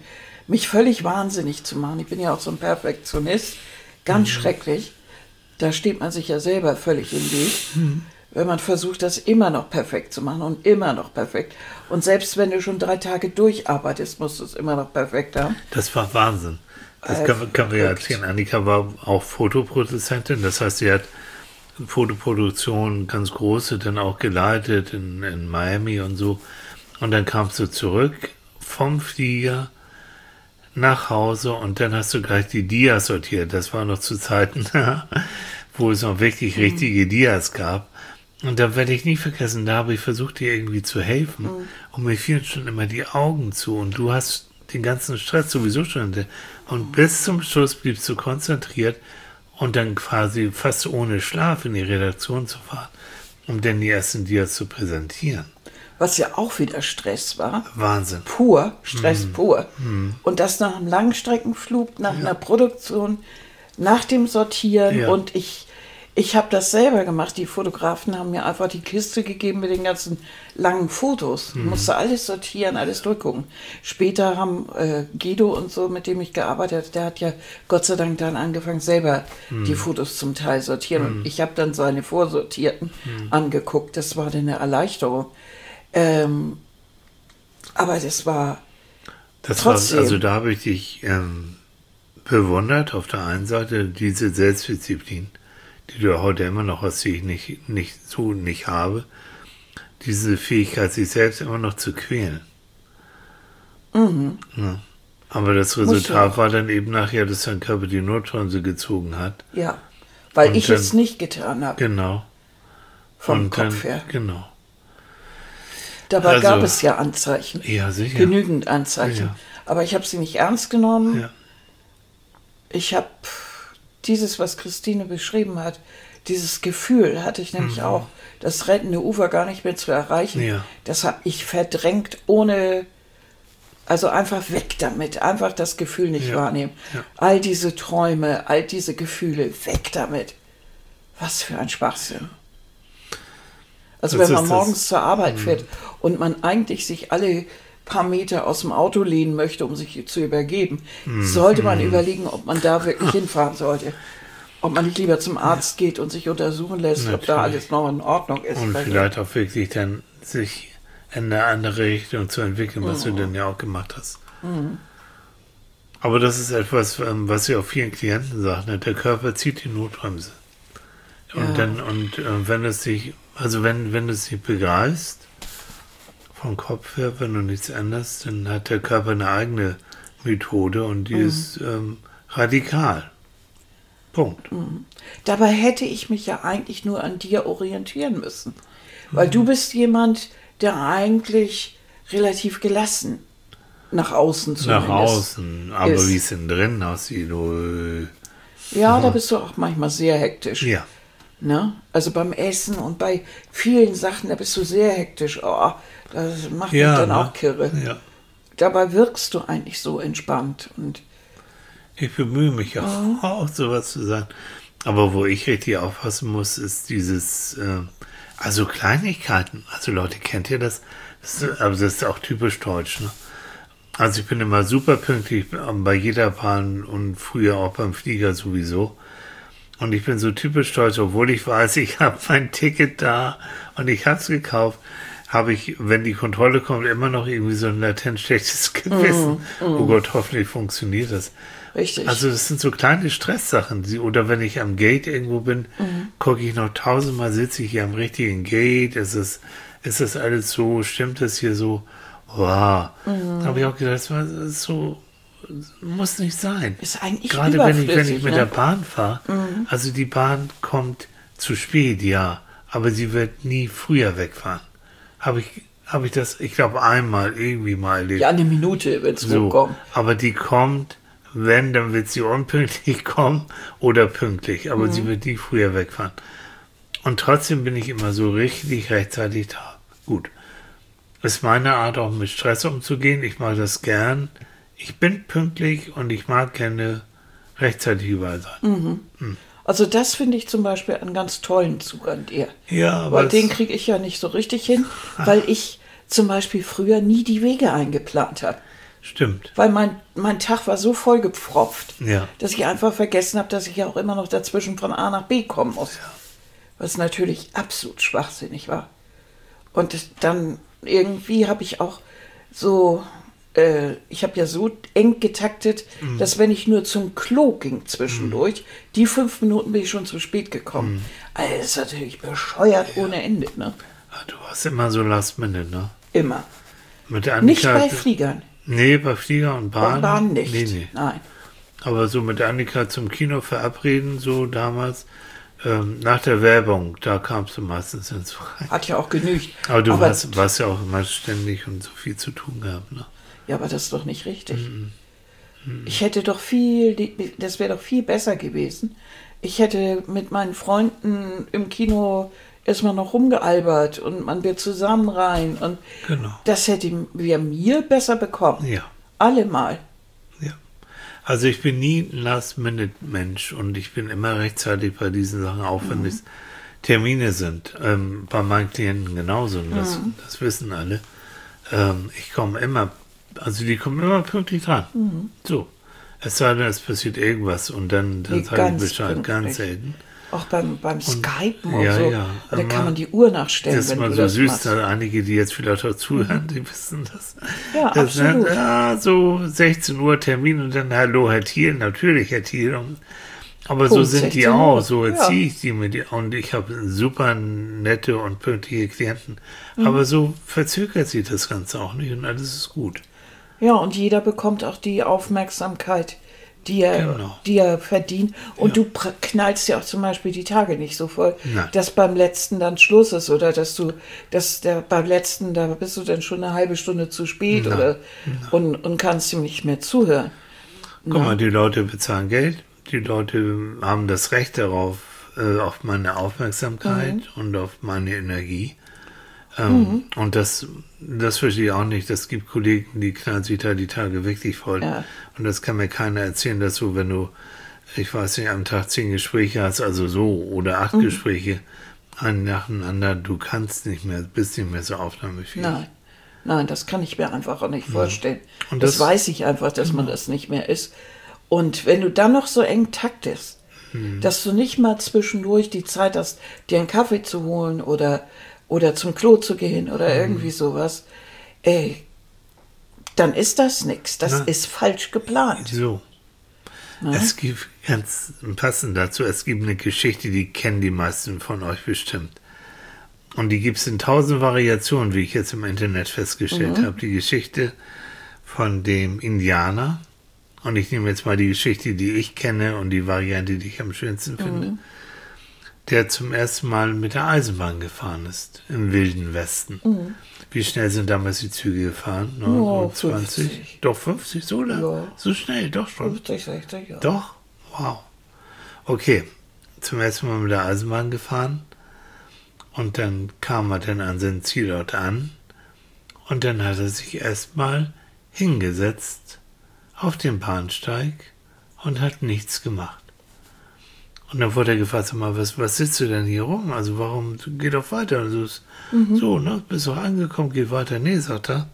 mich völlig wahnsinnig zu machen. Ich bin ja auch so ein Perfektionist, ganz mhm. schrecklich. Da steht man sich ja selber völlig im Weg, mhm. wenn man versucht, das immer noch perfekt zu machen und immer noch perfekt. Und selbst wenn du schon drei Tage durcharbeitest, musst du es immer noch perfekt haben. Das war Wahnsinn. Das äh, können, können wir ja erzählen. Annika war auch Fotoproduzentin, das heißt, sie hat Fotoproduktion ganz große dann auch geleitet in, in Miami und so. Und dann kamst du zurück vom Flieger nach Hause und dann hast du gleich die Dias sortiert. Das war noch zu Zeiten, wo es noch wirklich richtige Dias gab. Und da werde ich nie vergessen, da habe ich versucht, dir irgendwie zu helfen. Mhm. Und mir fielen schon immer die Augen zu. Und du hast den ganzen Stress sowieso schon. Und bis zum Schluss bliebst du konzentriert und dann quasi fast ohne Schlaf in die Redaktion zu fahren, um dann die ersten Dias zu präsentieren. Was ja auch wieder Stress war. Wahnsinn. Pur, Stress mm. pur. Mm. Und das nach einem Langstreckenflug, nach ja. einer Produktion, nach dem Sortieren. Ja. Und ich, ich habe das selber gemacht. Die Fotografen haben mir einfach die Kiste gegeben mit den ganzen langen Fotos. Mm. Ich musste alles sortieren, alles durchgucken. Später haben äh, Guido und so, mit dem ich gearbeitet habe, der hat ja Gott sei Dank dann angefangen, selber mm. die Fotos zum Teil sortieren. Mm. Und ich habe dann seine vorsortierten mm. angeguckt. Das war dann eine Erleichterung. Ähm, aber das war das trotzdem. War, also da habe ich dich ähm, bewundert, auf der einen Seite diese Selbstdisziplin, die du heute immer noch hast, die ich nicht, nicht so nicht habe, diese Fähigkeit, sich selbst immer noch zu quälen. Mhm. Ja. Aber das Resultat war dann eben nachher, dass dein Körper die Notbremse gezogen hat. Ja, weil Und ich dann, es nicht getan habe. Genau. Vom Und Kopf dann, her. Genau. Dabei also, gab es ja Anzeichen. Ja, sicher. Genügend Anzeichen. Ja. Aber ich habe sie nicht ernst genommen. Ja. Ich habe dieses, was Christine beschrieben hat, dieses Gefühl hatte ich nämlich mhm. auch, das rettende Ufer gar nicht mehr zu erreichen. Ja. Das habe ich verdrängt, ohne, also einfach weg damit, einfach das Gefühl nicht ja. wahrnehmen. Ja. All diese Träume, all diese Gefühle, weg damit. Was für ein Schwachsinn. Also das wenn man morgens das. zur Arbeit fährt mhm. und man eigentlich sich alle paar Meter aus dem Auto lehnen möchte, um sich zu übergeben, mhm. sollte man mhm. überlegen, ob man da wirklich hinfahren sollte. Ob man nicht lieber zum Arzt ja. geht und sich untersuchen lässt, Natürlich. ob da alles noch in Ordnung ist. Und vielleicht auch wirklich dann sich in eine andere Richtung zu entwickeln, was mhm. du dann ja auch gemacht hast. Mhm. Aber das ist etwas, was ich auch vielen Klienten sage, ne? Der Körper zieht die Notbremse. Und ja. dann, und äh, wenn es sich, also wenn, wenn du es nicht begreifst, vom Kopf her, wenn du nichts änderst, dann hat der Körper eine eigene Methode und die mhm. ist ähm, radikal. Punkt. Mhm. Dabei hätte ich mich ja eigentlich nur an dir orientieren müssen. Weil mhm. du bist jemand, der eigentlich relativ gelassen nach außen zumindest Nach außen, aber ist. wie es denn drin aussieht. Du, ja, mhm. da bist du auch manchmal sehr hektisch. Ja. Ne? Also beim Essen und bei vielen Sachen, da bist du sehr hektisch. Oh, das macht ja, mich dann ne? auch kirre. Ja. Dabei wirkst du eigentlich so entspannt. Und ich bemühe mich auch, mhm. auch sowas zu sein. Aber wo ich richtig aufpassen muss, ist dieses, äh, also Kleinigkeiten. Also Leute, kennt ihr das? Das ist, aber das ist auch typisch deutsch. Ne? Also ich bin immer super pünktlich bei jeder Bahn und früher auch beim Flieger sowieso. Und ich bin so typisch deutsch, obwohl ich weiß, ich habe mein Ticket da und ich habe es gekauft, habe ich, wenn die Kontrolle kommt, immer noch irgendwie so ein latent schlechtes Gewissen. Mm, mm. Oh Gott, hoffentlich funktioniert das. Richtig. Also das sind so kleine Stresssachen. Oder wenn ich am Gate irgendwo bin, mm. gucke ich noch tausendmal, sitze ich hier am richtigen Gate, ist es, ist das alles so, stimmt das hier so? Wow. Mm. Da habe ich auch gedacht, das ist so... muss nicht sein. Ist eigentlich Gerade wenn ich, wenn ich mit ne? der Bahn fahre, mhm. also die Bahn kommt zu spät, ja, aber sie wird nie früher wegfahren. Habe ich, habe ich das, ich glaube, einmal irgendwie mal erlebt. Ja, eine Minute wird es so, kommen. Aber die kommt, wenn, dann wird sie unpünktlich kommen oder pünktlich, aber mhm. sie wird nie früher wegfahren. Und trotzdem bin ich immer so richtig rechtzeitig da. Gut. Ist meine Art, auch mit Stress umzugehen. Ich mache das gern. Ich bin pünktlich und ich mag gerne rechtzeitig überall sein. Mhm. Mhm. Also das finde ich zum Beispiel einen ganz tollen Zug an dir. Ja, aber weil den kriege ich ja nicht so richtig hin, weil ich zum Beispiel früher nie die Wege eingeplant habe. Stimmt. Weil mein, mein Tag war so vollgepfropft, Ja. dass ich einfach vergessen habe, dass ich ja auch immer noch dazwischen von A nach B kommen muss. Ja. Was natürlich absolut schwachsinnig war. Und das, dann irgendwie habe ich auch so, äh, ich habe ja so eng getaktet, Mhm. dass wenn ich nur zum Klo ging zwischendurch, mhm. die fünf Minuten bin ich schon zu spät gekommen. Mhm. Also das ist natürlich bescheuert ja. ohne Ende, ne? Du warst immer so last minute, ne? Immer. Mit der Annika, nicht bei Fliegern. Nee, bei Flieger und Bahn. Und Bahn nicht. Nee, nee. Nein. Aber so mit Annika zum Kino verabreden, so damals, ähm, nach der Werbung, da kamst du meistens ins Freien. Hat ja auch genügt. Aber du aber warst, warst ja auch immer ständig und so viel zu tun gehabt, ne? Ja, aber das ist doch nicht richtig. Mhm. Mhm. Ich hätte doch viel, das wäre doch viel besser gewesen. Ich hätte mit meinen Freunden im Kino erstmal noch rumgealbert und man wird zusammen rein. Und genau. das hätten wir mir besser bekommen. Ja. Allemal. Ja. Also ich bin nie ein Last-Minute-Mensch und ich bin immer rechtzeitig bei diesen Sachen, auch wenn mhm. es Termine sind. Ähm, bei meinen Klienten genauso, und das, mhm. das wissen alle. Ähm, ich komme immer, also die kommen immer pünktlich dran. Mhm. So. Es sei denn, es passiert irgendwas und dann, dann nee, sage ich Bescheid, pünktlich. Ganz selten. Auch beim, beim Skypen und, und ja, so, ja. da kann man die Uhr nachstellen. Das ist wenn mal du so das süß, machst. da einige, die jetzt vielleicht auch zuhören, mhm. die wissen das. Ja, das absolut. Dann, ja, so sechzehn Uhr Termin und dann Hallo, Herr Thiel, natürlich, Herr Thiel. Aber Punkt, so sind die auch, so erziehe ja. ich die mit dir. Und ich habe super nette und pünktliche Klienten. Mhm. Aber so verzögert sich das Ganze auch nicht und alles ist gut. Ja, und jeder bekommt auch die Aufmerksamkeit, die er, genau. die er verdient. Und ja. du knallst ja auch zum Beispiel die Tage nicht so voll, Nein. dass beim letzten dann Schluss ist oder dass du, dass der beim letzten, da bist du dann schon eine halbe Stunde zu spät Nein. oder Nein. Und, und kannst ihm nicht mehr zuhören. Guck Na? mal, die Leute bezahlen Geld, die Leute haben das Recht darauf, äh, auf meine Aufmerksamkeit mhm. und auf meine Energie. Ähm, mhm. Und das, das verstehe ich auch nicht. Das gibt Kollegen, die knallen sich da die Tage wirklich voll. Ja. Und das kann mir keiner erzählen, dass du, wenn du, ich weiß nicht, am Tag zehn Gespräche hast, also so, oder acht mhm. Gespräche, einen nacheinander, du kannst nicht mehr, bist nicht mehr so aufnahmefähig. Nein, nein, das kann ich mir einfach auch nicht vorstellen. Ja. Und das, das weiß ich einfach, dass man das nicht mehr ist. Und wenn du dann noch so eng taktest, mhm. dass du nicht mal zwischendurch die Zeit hast, dir einen Kaffee zu holen oder oder zum Klo zu gehen oder mhm. irgendwie sowas, ey, dann ist das nichts. Das Na, ist falsch geplant. So. Na? Es gibt, ganz passend dazu, es gibt eine Geschichte, die kennen die meisten von euch bestimmt. Und die gibt es in tausend Variationen, wie ich jetzt im Internet festgestellt mhm. habe. Die Geschichte von dem Indianer. Und ich nehme jetzt mal die Geschichte, die ich kenne und die Variante, die ich am schönsten finde. Mhm. Der zum ersten Mal mit der Eisenbahn gefahren ist, im Wilden Westen. Mhm. Wie schnell sind damals die Züge gefahren? Ne? Oh, so zwanzig? fünfzig. Doch, fünfzig, so lang? Ja. So schnell, doch schon. fünfzig, sechzig, ja. Doch? Wow. Okay, zum ersten Mal mit der Eisenbahn gefahren und dann kam er dann an seinen Zielort an und dann hat er sich erstmal hingesetzt auf den Bahnsteig und hat nichts gemacht. Und dann wurde er gefragt, sag mal, was, was sitzt du denn hier rum? Also warum, geh doch weiter. Also mhm. So, ne, bist doch angekommen, geh weiter. Nee, sagt er,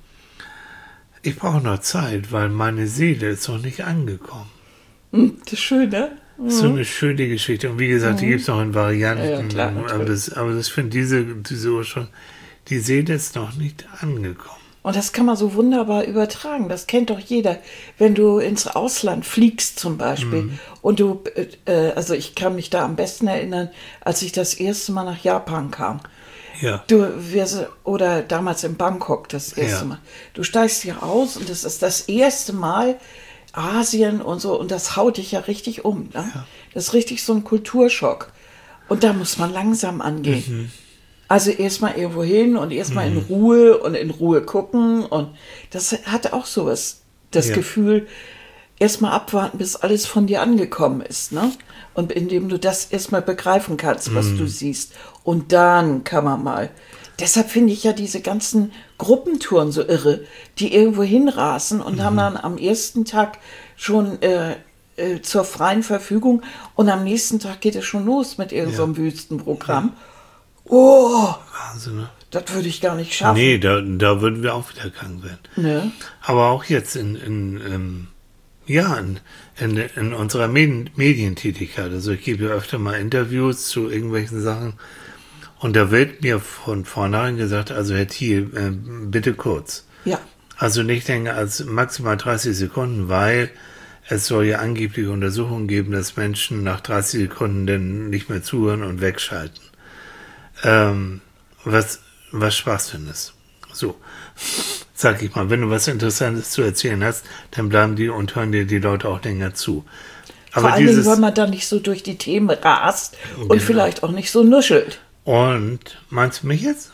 ich brauche noch Zeit, weil meine Seele ist noch nicht angekommen. Das ist schön, ne? Mhm. So eine schöne Geschichte. Und wie gesagt, mhm. die gibt es noch in Varianten. Ja, ja, klar, aber das, aber das finde diese, diese Uhr schon, die Seele ist noch nicht angekommen. Und das kann man so wunderbar übertragen. Das kennt doch jeder. Wenn du ins Ausland fliegst zum Beispiel mhm. und du, äh, also ich kann mich da am besten erinnern, als ich das erste Mal nach Japan kam. Ja. Du, wir, oder damals in Bangkok das erste ja. Mal. Du steigst hier aus und das ist das erste Mal Asien und so und das haut dich ja richtig um. Ne? Ja. Das ist richtig so ein Kulturschock. Und da muss man langsam angehen. Mhm. Also erstmal irgendwo hin und erstmal mhm. in Ruhe und in Ruhe gucken. Und das hat auch sowas, das ja. Gefühl, erstmal abwarten, bis alles von dir angekommen ist. Ne? Und indem du das erstmal begreifen kannst, was mhm. du siehst. Und dann kann man mal. Deshalb finde ich ja diese ganzen Gruppentouren so irre, die irgendwo hinrasen und mhm. haben dann am ersten Tag schon äh, äh, zur freien Verfügung und am nächsten Tag geht es schon los mit irgendeinem ja. so Wüstenprogramm. Ja. Oh, Wahnsinn, ne? Das würde ich gar nicht schaffen. Nee, da, da würden wir auch wieder krank werden. Ne? Aber auch jetzt in, in, in ja, in, in, in unserer Medien, Medientätigkeit. Also ich gebe ja öfter mal Interviews zu irgendwelchen Sachen. Und da wird mir von vornherein gesagt, also Herr Thiel, äh, bitte kurz. Ja. Also nicht länger als maximal dreißig Sekunden, weil es soll ja angeblich Untersuchungen geben, dass Menschen nach dreißig Sekunden dann nicht mehr zuhören und wegschalten. Ähm, was, was Schwachsinn ist. So, sag ich mal, wenn du was Interessantes zu erzählen hast, dann bleiben die und hören dir die Leute auch länger zu. Aber Vor allen dieses, Dingen, weil man da nicht so durch die Themen rast und Genau. vielleicht auch nicht so nuschelt. Und, meinst du mich jetzt?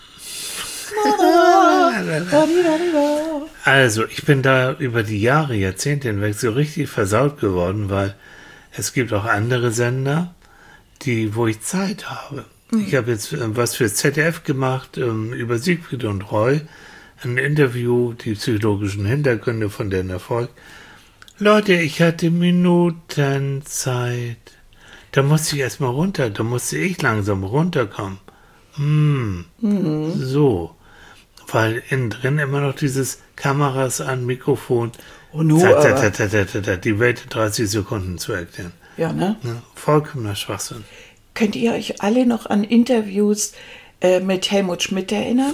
Also, ich bin da über die Jahre, Jahrzehnte hinweg so richtig versaut geworden, weil es gibt auch andere Sender, die, wo ich Zeit habe. Mhm. Ich habe jetzt äh, was für Z D F gemacht, ähm, über Siegfried und Roy, ein Interview, die psychologischen Hintergründe von deren Erfolg. Leute, ich hatte Minuten Zeit. Da musste ich erstmal runter, da musste ich langsam runterkommen. Hm, mhm. So. Weil innen drin immer noch dieses Kameras an, Mikrofon, und nur, zat, zat, zat, zat, zat, zat, die Welt in dreißig Sekunden zu erklären. Ja, ne? Ja, vollkommener Schwachsinn. Könnt ihr euch alle noch an Interviews äh, mit Helmut Schmidt erinnern?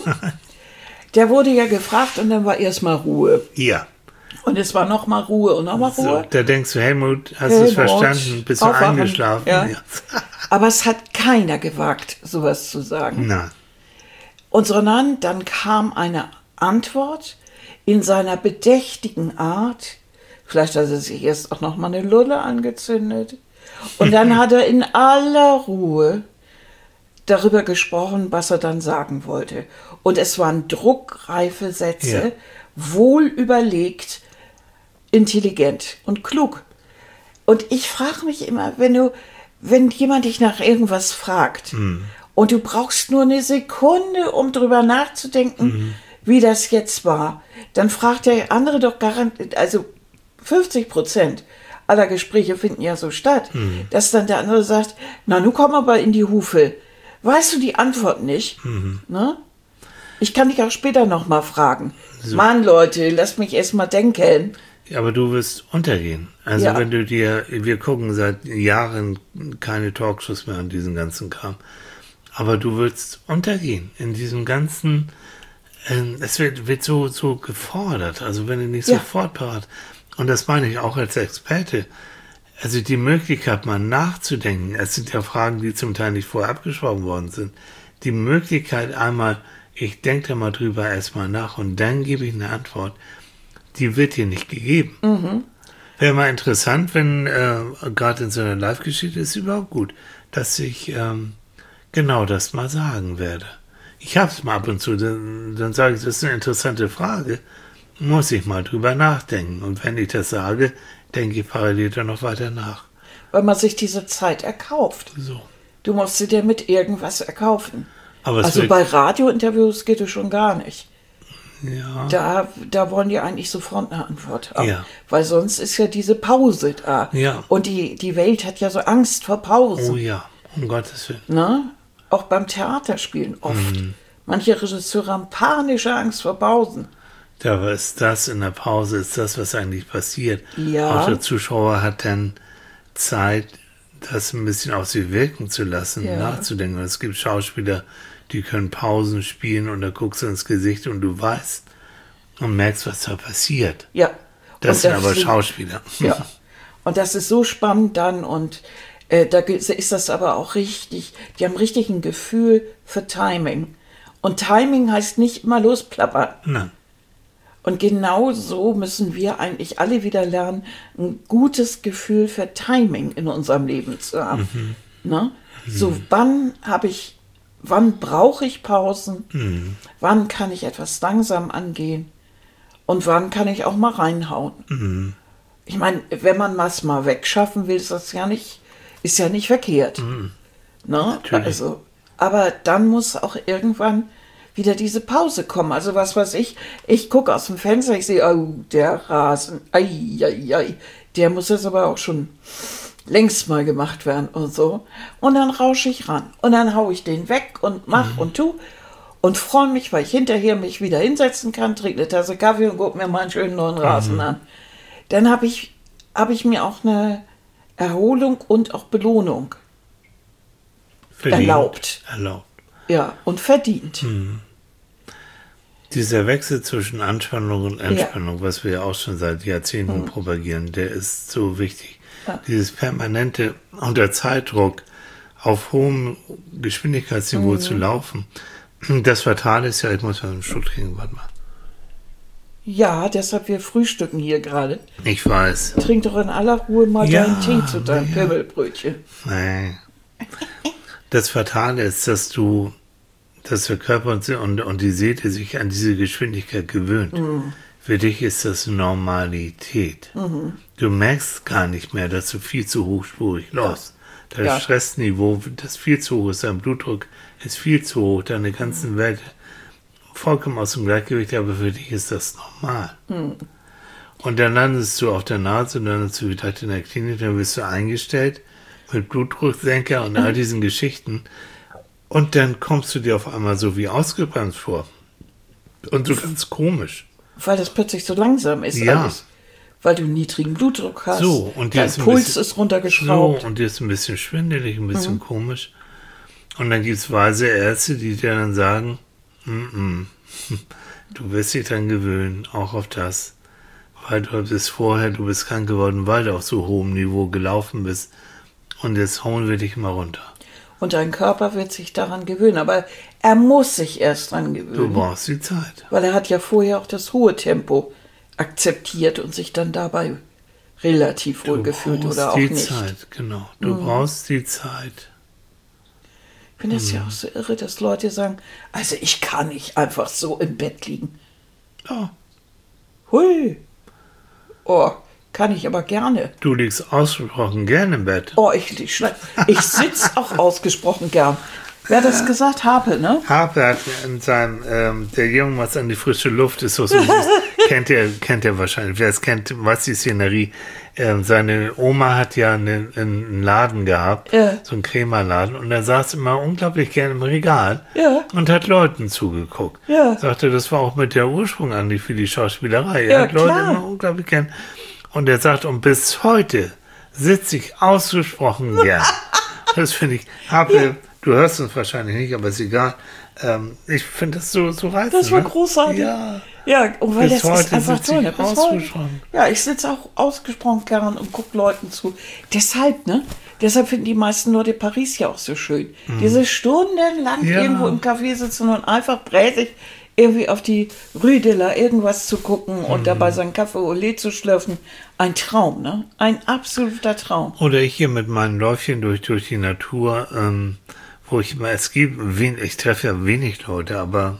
Der wurde ja gefragt und dann war erstmal Ruhe. Ja. Und es war nochmal Ruhe und nochmal Ruhe. So, da denkst du, Helmut, hast du es verstanden? Bist du aufwachen. eingeschlafen? Ja. Ja. Aber es hat keiner gewagt, sowas zu sagen. Nein. Und sondern dann kam eine Antwort in seiner bedächtigen Art. Vielleicht hat er sich erst auch noch mal eine Lulle angezündet. Und dann hat er in aller Ruhe darüber gesprochen, was er dann sagen wollte. Und es waren druckreife Sätze, Ja. wohl überlegt, intelligent und klug. Und ich frage mich immer, wenn du, wenn jemand dich nach irgendwas fragt, Mhm. und du brauchst nur eine Sekunde, um drüber nachzudenken, mhm. wie das jetzt war, dann fragt der andere doch garantiert, also fünfzig Prozent aller Gespräche finden ja so statt, mhm. dass dann der andere sagt, na, nun komm aber in die Hufe. Weißt du die Antwort nicht? Mhm. Ne? Ich kann dich auch später noch mal fragen. So. Mann, Leute, lasst mich erst mal denken. Ja, aber du wirst untergehen. Also Ja. wenn du dir, wir gucken seit Jahren keine Talkshows mehr an diesen ganzen Kram. Aber du würdest untergehen in diesem ganzen, äh, es wird, wird so, so gefordert, also wenn du nicht Ja. sofort parat, und das meine ich auch als Experte, also die Möglichkeit mal nachzudenken, es sind ja Fragen, die zum Teil nicht vorher abgesprochen worden sind, die Möglichkeit einmal, ich denke da mal drüber erstmal nach und dann gebe ich eine Antwort, die wird dir nicht gegeben. Mhm. Wäre mal interessant, wenn, äh, gerade in so einer Live-Geschichte ist überhaupt gut, dass ich, ähm, genau das mal sagen werde. Ich habe es mal ab und zu, dann, dann sage ich, das ist eine interessante Frage, muss ich mal drüber nachdenken. Und wenn ich das sage, denke ich parallel dann noch weiter nach. Weil man sich diese Zeit erkauft. So. Du musst sie dir mit irgendwas erkaufen. Aber es Also wird, bei Radiointerviews geht es schon gar nicht. ja, Da, da wollen die eigentlich sofort eine Antwort haben. Ja. Weil sonst ist ja diese Pause da. Ja. Und die, die Welt hat ja so Angst vor Pausen. oh ja, um Gottes Willen. Ne? Auch beim Theaterspielen oft. Mhm. Manche Regisseure haben panische Angst vor Pausen. Da aber ist das in der Pause, ist das, was eigentlich passiert. Ja. Auch der Zuschauer hat dann Zeit, das ein bisschen auf sie wirken zu lassen, Ja. nachzudenken. Und es gibt Schauspieler, die können Pausen spielen und da guckst du ins Gesicht und du weißt und merkst, was da passiert. Ja. Das Und sind das aber sind- Schauspieler. Ja. Und das ist so spannend dann und äh, da ge- ist das aber auch richtig, die haben richtig ein Gefühl für Timing. Und Timing heißt nicht immer losplappern. Nein. Und genau so müssen wir eigentlich alle wieder lernen, ein gutes Gefühl für Timing in unserem Leben zu haben. Mhm. Ne? So, wann habe ich, wann brauche ich Pausen? Mhm. Wann kann ich etwas langsam angehen? Und wann kann ich auch mal reinhauen? Mhm. Ich meine, wenn man was mal wegschaffen will, ist das ja nicht, ist ja nicht verkehrt. Mhm. Ne? Natürlich. Also, aber dann muss auch irgendwann wieder diese Pause kommen. Also was weiß ich, ich gucke aus dem Fenster, ich sehe, oh, der Rasen, ei, ei, ei, der muss jetzt aber auch schon längst mal gemacht werden und so. Und dann rausche ich ran und dann haue ich den weg und mach Mhm. und tu. und freue mich, weil ich hinterher mich wieder hinsetzen kann, trinke eine Tasse Kaffee und gucke mir mal einen schönen neuen Rasen mhm. an. Dann habe ich, hab ich mir auch eine Erholung und auch Belohnung verdient. erlaubt. Erlaubt. Ja, und verdient. Mhm. Dieser Wechsel zwischen Anspannung und Entspannung, ja. was wir ja auch schon seit Jahrzehnten mhm. propagieren, der ist so wichtig. Ja. Dieses permanente unter Zeitdruck auf hohem Geschwindigkeitsniveau mhm. zu laufen. Das Fatale ist ja, ich muss mal einen Schluck trinken, warte mal. Ja, deshalb wir frühstücken hier gerade. Ich weiß. Trink doch in aller Ruhe mal ja, deinen Tee zu deinem ja. Pimmelbrötchen. Nein. Das Fatale ist, dass du, dass der Körper und, und, und die Seele sich an diese Geschwindigkeit gewöhnt. Mhm. Für dich ist das Normalität. Mhm. Du merkst gar nicht mehr, dass du viel zu hochspurig läufst. Ja. Das ja. Stressniveau, das viel zu hoch ist, dein Blutdruck ist viel zu hoch, deine ganzen mhm. Welt vollkommen aus dem Gleichgewicht, aber für dich ist das normal. Mhm. Und dann landest du auf der Nase und dann landest du wieder in der Klinik, dann wirst du eingestellt mit Blutdrucksenker und all diesen Geschichten. Und dann kommst du dir auf einmal so wie ausgebremst vor. Und so ganz komisch. Weil das plötzlich so langsam ist ja. alles. Weil du niedrigen Blutdruck hast. So, und dein ist Puls bisschen, ist runtergeschraubt. So, und dir ist ein bisschen schwindelig, ein bisschen mhm. komisch. Und dann gibt es weise Ärzte, die dir dann sagen, mm-mm, du wirst dich dann gewöhnen, auch auf das. Weil du bist vorher, du bist krank geworden, weil du auf so hohem Niveau gelaufen bist. Und jetzt hauen wir dich mal runter. Und dein Körper wird sich daran gewöhnen. Aber er muss sich erst dran gewöhnen. Du brauchst die Zeit. Weil er hat ja vorher auch das hohe Tempo akzeptiert und sich dann dabei relativ wohl gefühlt oder auch nicht. Du brauchst die Zeit, genau. Du mhm. brauchst die Zeit. Ich finde das mhm. ja auch so irre, dass Leute sagen, also ich kann nicht einfach so im Bett liegen. Ja. Hui. Oh, kann ich aber gerne. Du liegst ausgesprochen gern im Bett. Oh, ich, ich, ich sitze auch ausgesprochen gern. Wer hat das gesagt? Harpe, ne? Harpe hat in seinem, ähm, der Junge was an die frische Luft ist, so, so kennt er, kennt er wahrscheinlich. Wer es kennt, was die Szenerie. Ähm, seine Oma hat ja einen, einen Laden gehabt, ja. so einen Krämerladen, und er saß immer unglaublich gern im Regal ja. und hat Leuten zugeguckt. Ja. Sagte, das war auch mit der Ursprung an die für die Schauspielerei. Er ja, hat Leute klar. immer unglaublich gern. Und er sagt, und bis heute sitze ich ausgesprochen gern. Das finde ich, Harpe, ja. Du hörst uns wahrscheinlich nicht, aber ist egal. Ähm, ich finde das so, so reizend. Das war ne? großartig. Ja, ja und weil das ist einfach toll. Ich ja, ich sitze auch ausgesprochen gern und gucke Leuten zu. Deshalb, ne? Deshalb finden die meisten Leute Paris ja auch so schön. Mhm. Diese stundenlang ja. irgendwo im Café sitzen und einfach bräsig irgendwie auf die Rue de la irgendwas zu gucken mhm. und dabei seinen Kaffee au lait zu schlürfen. Ein Traum, ne? Ein absoluter Traum. Oder ich hier mit meinen Läufchen durch, durch die Natur, ähm, wo ich immer, es gibt, wen, ich treffe ja wenig Leute, aber,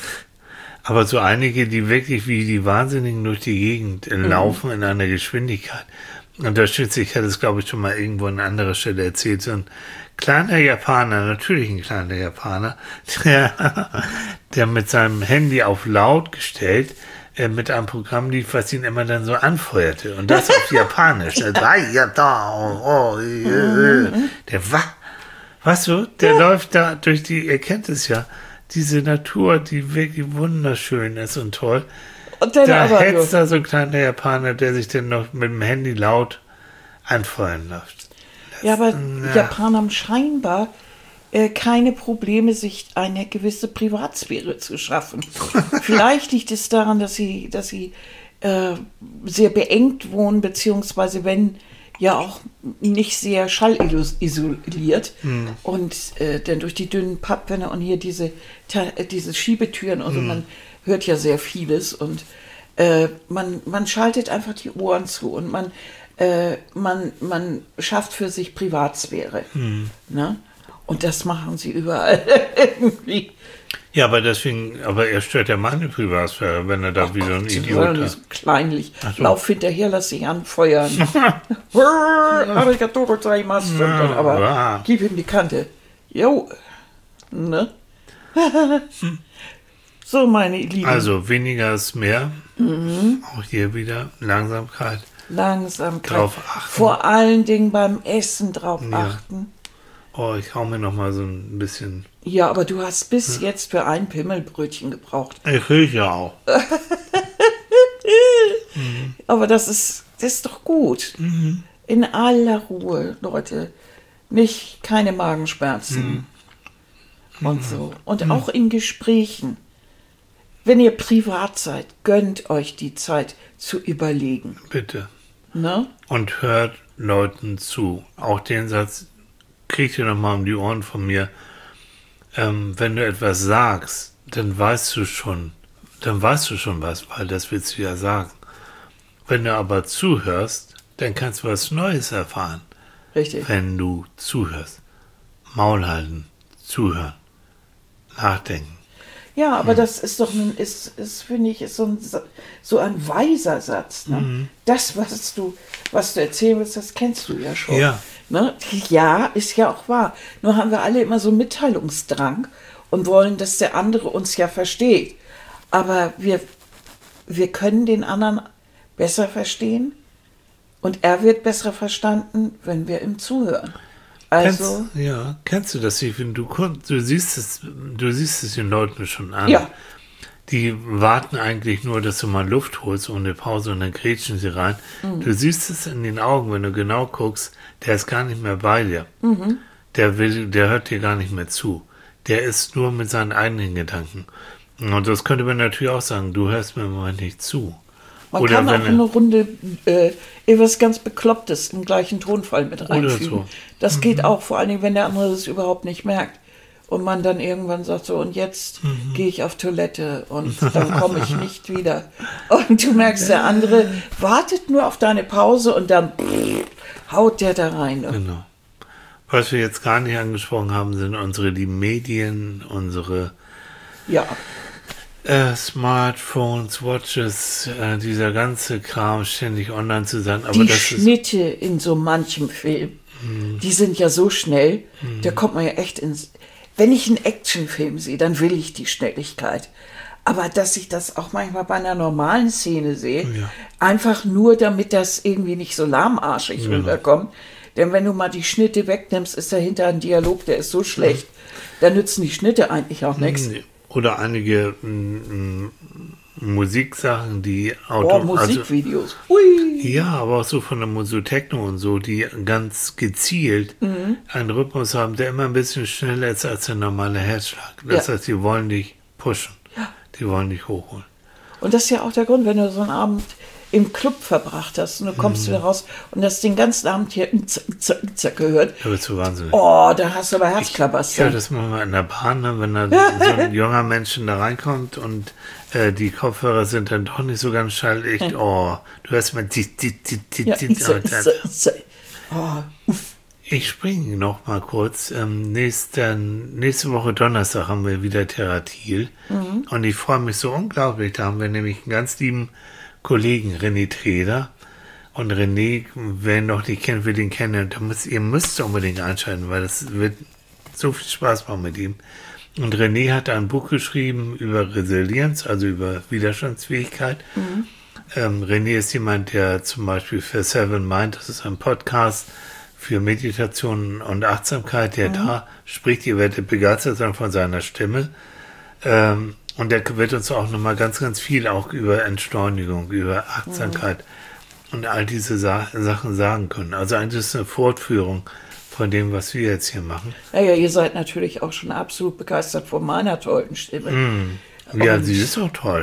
aber so einige, die wirklich wie die Wahnsinnigen durch die Gegend äh, laufen mhm. in einer Geschwindigkeit. Und da steht sich, ich hatte es glaube ich schon mal irgendwo an anderer Stelle erzählt, so ein kleiner Japaner, natürlich ein kleiner Japaner, der, der mit seinem Handy auf laut gestellt, äh, mit einem Programm lief, was ihn immer dann so anfeuerte. Und das auf Japanisch. ja. Der war, weißt du, der ja. läuft da durch die, ihr kennt es ja, diese Natur, die wirklich wunderschön ist und toll. Und dann da hetzt da so ein kleiner Japaner, der sich dann noch mit dem Handy laut anfeuern läuft. Das, ja, aber ja. Japaner haben scheinbar äh, keine Probleme, sich eine gewisse Privatsphäre zu schaffen. Vielleicht liegt es daran, dass sie, dass sie äh, sehr beengt wohnen, beziehungsweise wenn ja auch nicht sehr schallisoliert hm. und äh, dann durch die dünnen Pappwände und hier diese, diese Schiebetüren und so, hm. man hört ja sehr vieles und äh, man, man schaltet einfach die Ohren zu und man, äh, man, man schafft für sich Privatsphäre. Hm. Ne? Und das machen sie überall irgendwie. Ja, aber deswegen, aber er stört ja meine Privatsphäre, wenn er da oh wie so ein Gott, Idiot ist. So kleinlich. So. Lauf hinterher, lass dich anfeuern. Arigato gozaimasu. Aber ja. Gib ihm die Kante. Jo. Ne? So, meine Lieben. Also, weniger ist mehr. Mhm. Auch hier wieder Langsamkeit. Langsamkeit. Drauf achten. Vor allen Dingen beim Essen drauf ja. achten. Oh, ich hau mir noch mal so ein bisschen Ja, aber du hast bis hm. jetzt für ein Pimmelbrötchen gebraucht. Ich rieche auch. mhm. Aber das ist, das ist doch gut. Mhm. In aller Ruhe, Leute. Nicht, keine Magenschmerzen. Mhm. Und so. Und mhm. auch in Gesprächen. Wenn ihr privat seid, gönnt euch die Zeit zu überlegen. Bitte. Ne? Und hört Leuten zu. Auch den Satz kriegt ihr nochmal um die Ohren von mir. Ähm, wenn du etwas sagst, dann weißt du schon, dann weißt du schon was, weil das willst du ja sagen. Wenn du aber zuhörst, dann kannst du was Neues erfahren. Richtig. Wenn du zuhörst. Maul halten, zuhören, nachdenken. Ja, aber hm. das ist doch, ein, ist, ist finde ich, ist so ein, so ein weiser Satz. Ne? Mhm. Das, was du, was du erzählen willst, das kennst du ja schon. Ja. Ne? Ja, ist ja auch wahr. Nur haben wir alle immer so Mitteilungsdrang und wollen, dass der andere uns ja versteht. Aber wir, wir können den anderen besser verstehen und er wird besser verstanden, wenn wir ihm zuhören. Also, kennst, ja, kennst du das? Wenn du, du siehst es, du siehst es den Leuten schon an. Ja. Die warten eigentlich nur, dass du mal Luft holst ohne Pause und dann grätschen sie rein. Mhm. Du siehst es in den Augen, wenn du genau guckst, der ist gar nicht mehr bei dir. Mhm. Der will, der hört dir gar nicht mehr zu. Der ist nur mit seinen eigenen Gedanken. Und das könnte man natürlich auch sagen, du hörst mir mal nicht zu. Man oder kann auch eine Runde äh, etwas ganz Beklopptes im gleichen Tonfall mit reinfügen. So. Das mhm. geht auch, vor allen Dingen, wenn der andere es überhaupt nicht merkt. Und man dann irgendwann sagt so, und jetzt mhm. gehe ich auf Toilette und dann komme ich nicht wieder. Und du merkst, der andere wartet nur auf deine Pause und dann haut der da rein. Genau. Was wir jetzt gar nicht angesprochen haben, sind unsere die Medien, unsere ja. Äh, Smartphones, Watches, äh, dieser ganze Kram ständig online zu sein. Aber die das Schnitte ist in so manchem Film, hm. die sind ja so schnell, hm. da kommt man ja echt ins... Wenn ich einen Actionfilm sehe, dann will ich die Schnelligkeit. Aber dass ich das auch manchmal bei einer normalen Szene sehe, ja. einfach nur, damit das irgendwie nicht so lahmarschig ja. rüberkommt. Denn wenn du mal die Schnitte wegnimmst, ist dahinter ein Dialog, der ist so schlecht. Da nützen die Schnitte eigentlich auch nichts. Nee. Oder einige m, m, Musiksachen, die Auto, oh, Musikvideos. Also, Ui. Ja, aber auch so von der Musik Techno und so, die ganz gezielt mhm. einen Rhythmus haben, der immer ein bisschen schneller ist als der normale Herzschlag. Das ja. heißt, die wollen dich pushen. Ja. Die wollen dich hochholen. Und das ist ja auch der Grund, wenn du so einen Abend im Club verbracht hast und du kommst mhm. wieder raus und hast den ganzen Abend hier zack, zack, zack gehört. Da bist du wahnsinnig. Oh, da hast du aber Herzklapperst. Ja, das machen wir in der Bahn, ne, wenn da so ein junger Mensch da reinkommt und äh, die Kopfhörer sind dann doch nicht so ganz schallig. Echt, oh, du hörst mal die, die, die, die, ja, die, so, so, so. Oh, uff. Ich springe noch mal kurz. Ähm, nächste, nächste Woche Donnerstag haben wir wieder Theratil mhm. und ich freue mich so unglaublich. Da haben wir nämlich einen ganz lieben Kollegen René Treder. Und René, wer ihn noch nicht kennt, will ihn kennen. Da müsst, ihr müsst unbedingt einschalten, weil das wird so viel Spaß machen mit ihm. Und René hat ein Buch geschrieben über Resilienz, also über Widerstandsfähigkeit. Mhm. Ähm, René ist jemand, der zum Beispiel für Seven Mind, das ist ein Podcast für Meditation und Achtsamkeit, der mhm. da spricht. Ihr werdet begeistert sein von seiner Stimme. Ähm, Und der wird uns auch nochmal ganz, ganz viel auch über Entschleunigung, über Achtsamkeit mhm. und all diese Sa- Sachen sagen können. Also eigentlich ist es eine Fortführung von dem, was wir jetzt hier machen. Naja, ihr seid natürlich auch schon absolut begeistert von meiner tollen Stimme. Mm. Ja, und sie ist auch toll.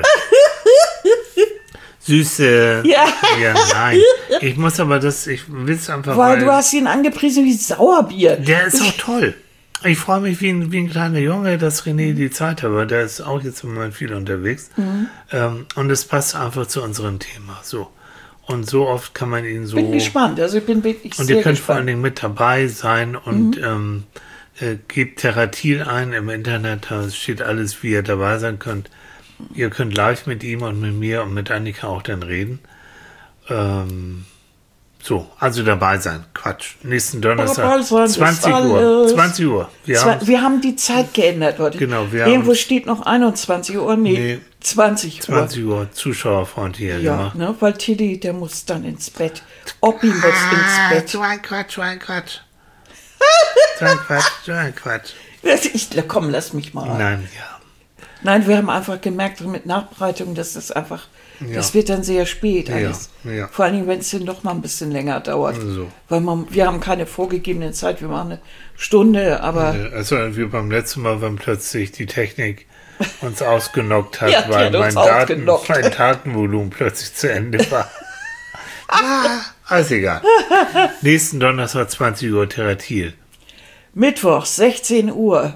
Süße. Ja. Ja, nein. Ich muss aber das, ich will es einfach... Weil, weil du hast ihn angepriesen wie Sauerbier. Der ist auch toll. Ich freue mich wie ein, wie ein kleiner Junge, dass René die Zeit hat, weil der ist auch jetzt im Moment viel unterwegs. Mhm. Ähm, und es passt einfach zu unserem Thema. So. Und so oft kann man ihn so... Bin gespannt, also ich bin wirklich Und sehr ihr könnt gespannt. vor allen Dingen mit dabei sein und Mhm. ähm, äh, gebt Theratil ein im Internet, da steht alles, wie ihr dabei sein könnt. Ihr könnt live mit ihm und mit mir und mit Annika auch dann reden. Ähm, so, also dabei sein. Quatsch. Nächsten Donnerstag, sein, zwanzig Uhr. zwanzig Uhr. Wir, Zwei, wir haben die Zeit geändert, Leute. Genau, wir Irgendwo haben steht noch einundzwanzig Uhr, nee, Nee, zwanzig Uhr. zwanzig Uhr zuschauerfreundlicher Ja, gemacht. ne, weil Tilly, der muss dann ins Bett. Oppi muss ins Bett. So ein Quatsch, so ein Quatsch. So ein Quatsch, so ein Quatsch. Ich, komm, lass mich mal. Nein, ja. Nein, wir haben einfach gemerkt, mit Nachbereitung, dass das einfach, ja. das wird dann sehr spät alles. Ja, ja. Vor allem, wenn es dann noch mal ein bisschen länger dauert. So. Weil man, wir haben keine vorgegebene Zeit, wir machen eine Stunde, aber... Also wie beim letzten Mal, wenn plötzlich die Technik uns ausgenockt hat, Ja, weil die hat mein, uns Daten, ausgenockt. mein Datenvolumen plötzlich zu Ende war. ah, alles egal. Nächsten Donnerstag zwanzig Uhr Theratil. Mittwoch, sechzehn Uhr.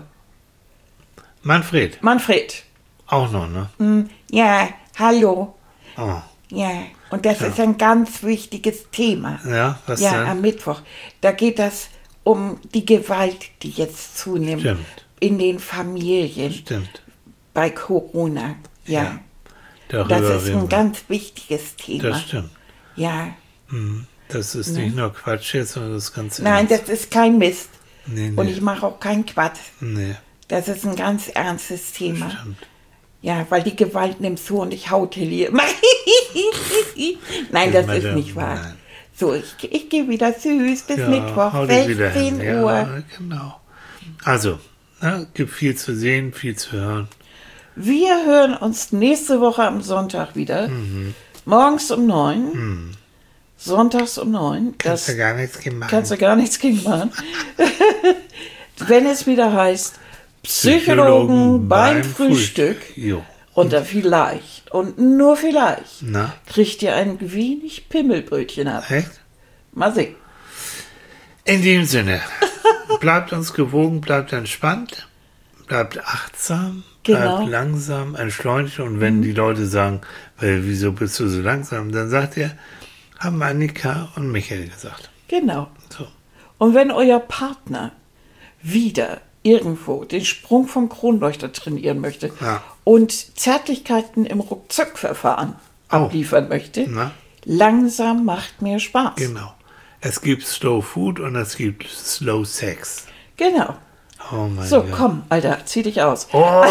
Manfred, Manfred. auch noch, ne? Ja, hallo. Oh. Ja, und das ist ein ganz wichtiges Thema. Ja, was Ja, denn? am Mittwoch. Da geht das um die Gewalt, die jetzt zunimmt Stimmt. in den Familien Stimmt. bei Corona. Ja, Ja, Darüber das ist reden ein wir. ganz wichtiges Thema. Das stimmt. Ja, Hm. Das ist nicht nur Quatsch jetzt, sondern das Ganze. nein, das ist kein Mist. nee, nee, Und ich mache auch keinen Quatsch. nee, Das ist ein ganz ernstes Thema. stimmt. Ja, weil die Gewalt nimmt zu und ich hau till hier. Nein, das ist Madame, nicht wahr. nein. So, ich, ich gehe wieder süß bis Ja, Mittwoch, hau dich wieder sechzehn hin. Uhr. Ja, genau. Also, ne, gibt viel zu sehen, viel zu hören. Wir hören uns nächste Woche am Sonntag wieder. Mhm. Morgens um neun. Sonntags um neun. Kannst Das du gar nichts gegen machen. kannst du gar nichts gegen machen. Wenn es wieder heißt Psychologen, beim, Frühstück. Jo. Und dann vielleicht und nur vielleicht Na, kriegt ihr ein wenig Pimmelbrötchen ab. echt? Mal sehen. In dem Sinne, bleibt uns gewogen, bleibt entspannt, bleibt achtsam, Genau. bleibt langsam, entschleunigt. Und wenn die Leute sagen, weil, wieso bist du so langsam, dann sagt ihr, haben Annika und Michael gesagt. Genau. So. Und wenn euer Partner wieder irgendwo den Sprung vom Kronleuchter trainieren möchte Ja. und Zärtlichkeiten im Ruckzuck-Verfahren Oh. abliefern möchte, Na, langsam macht mehr Spaß. genau. Es gibt Slow Food und es gibt Slow Sex. Genau. Oh mein So, Gott. komm, Alter, zieh dich aus. Oh.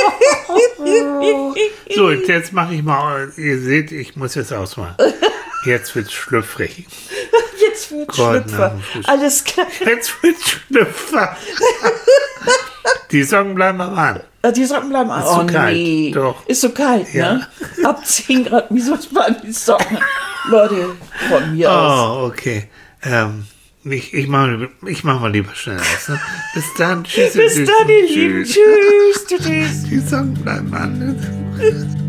So, jetzt mache ich mal, ihr seht, ich muss jetzt ausmachen. Jetzt wird's schlüpfrig. Jetzt wird Gott, Schlüpfer. nach dem Frühstück. Alles klar. Jetzt wird's Schlüpfer. Die Socken bleiben aber an. Ah, die Socken bleiben an. Ist so Oh kalt. nee. Doch. Ist so kalt, Ja. ne? Ab zehn Grad Minusbahn die Socken. Leute, von mir aus. Oh, okay. Ähm, ich, ich mache ich mach mal lieber schnell aus. Ne? Bis dann. Tschüss. Bis dann, ihr Lieben. Tschüss. Tschüss. Die Socken bleiben an.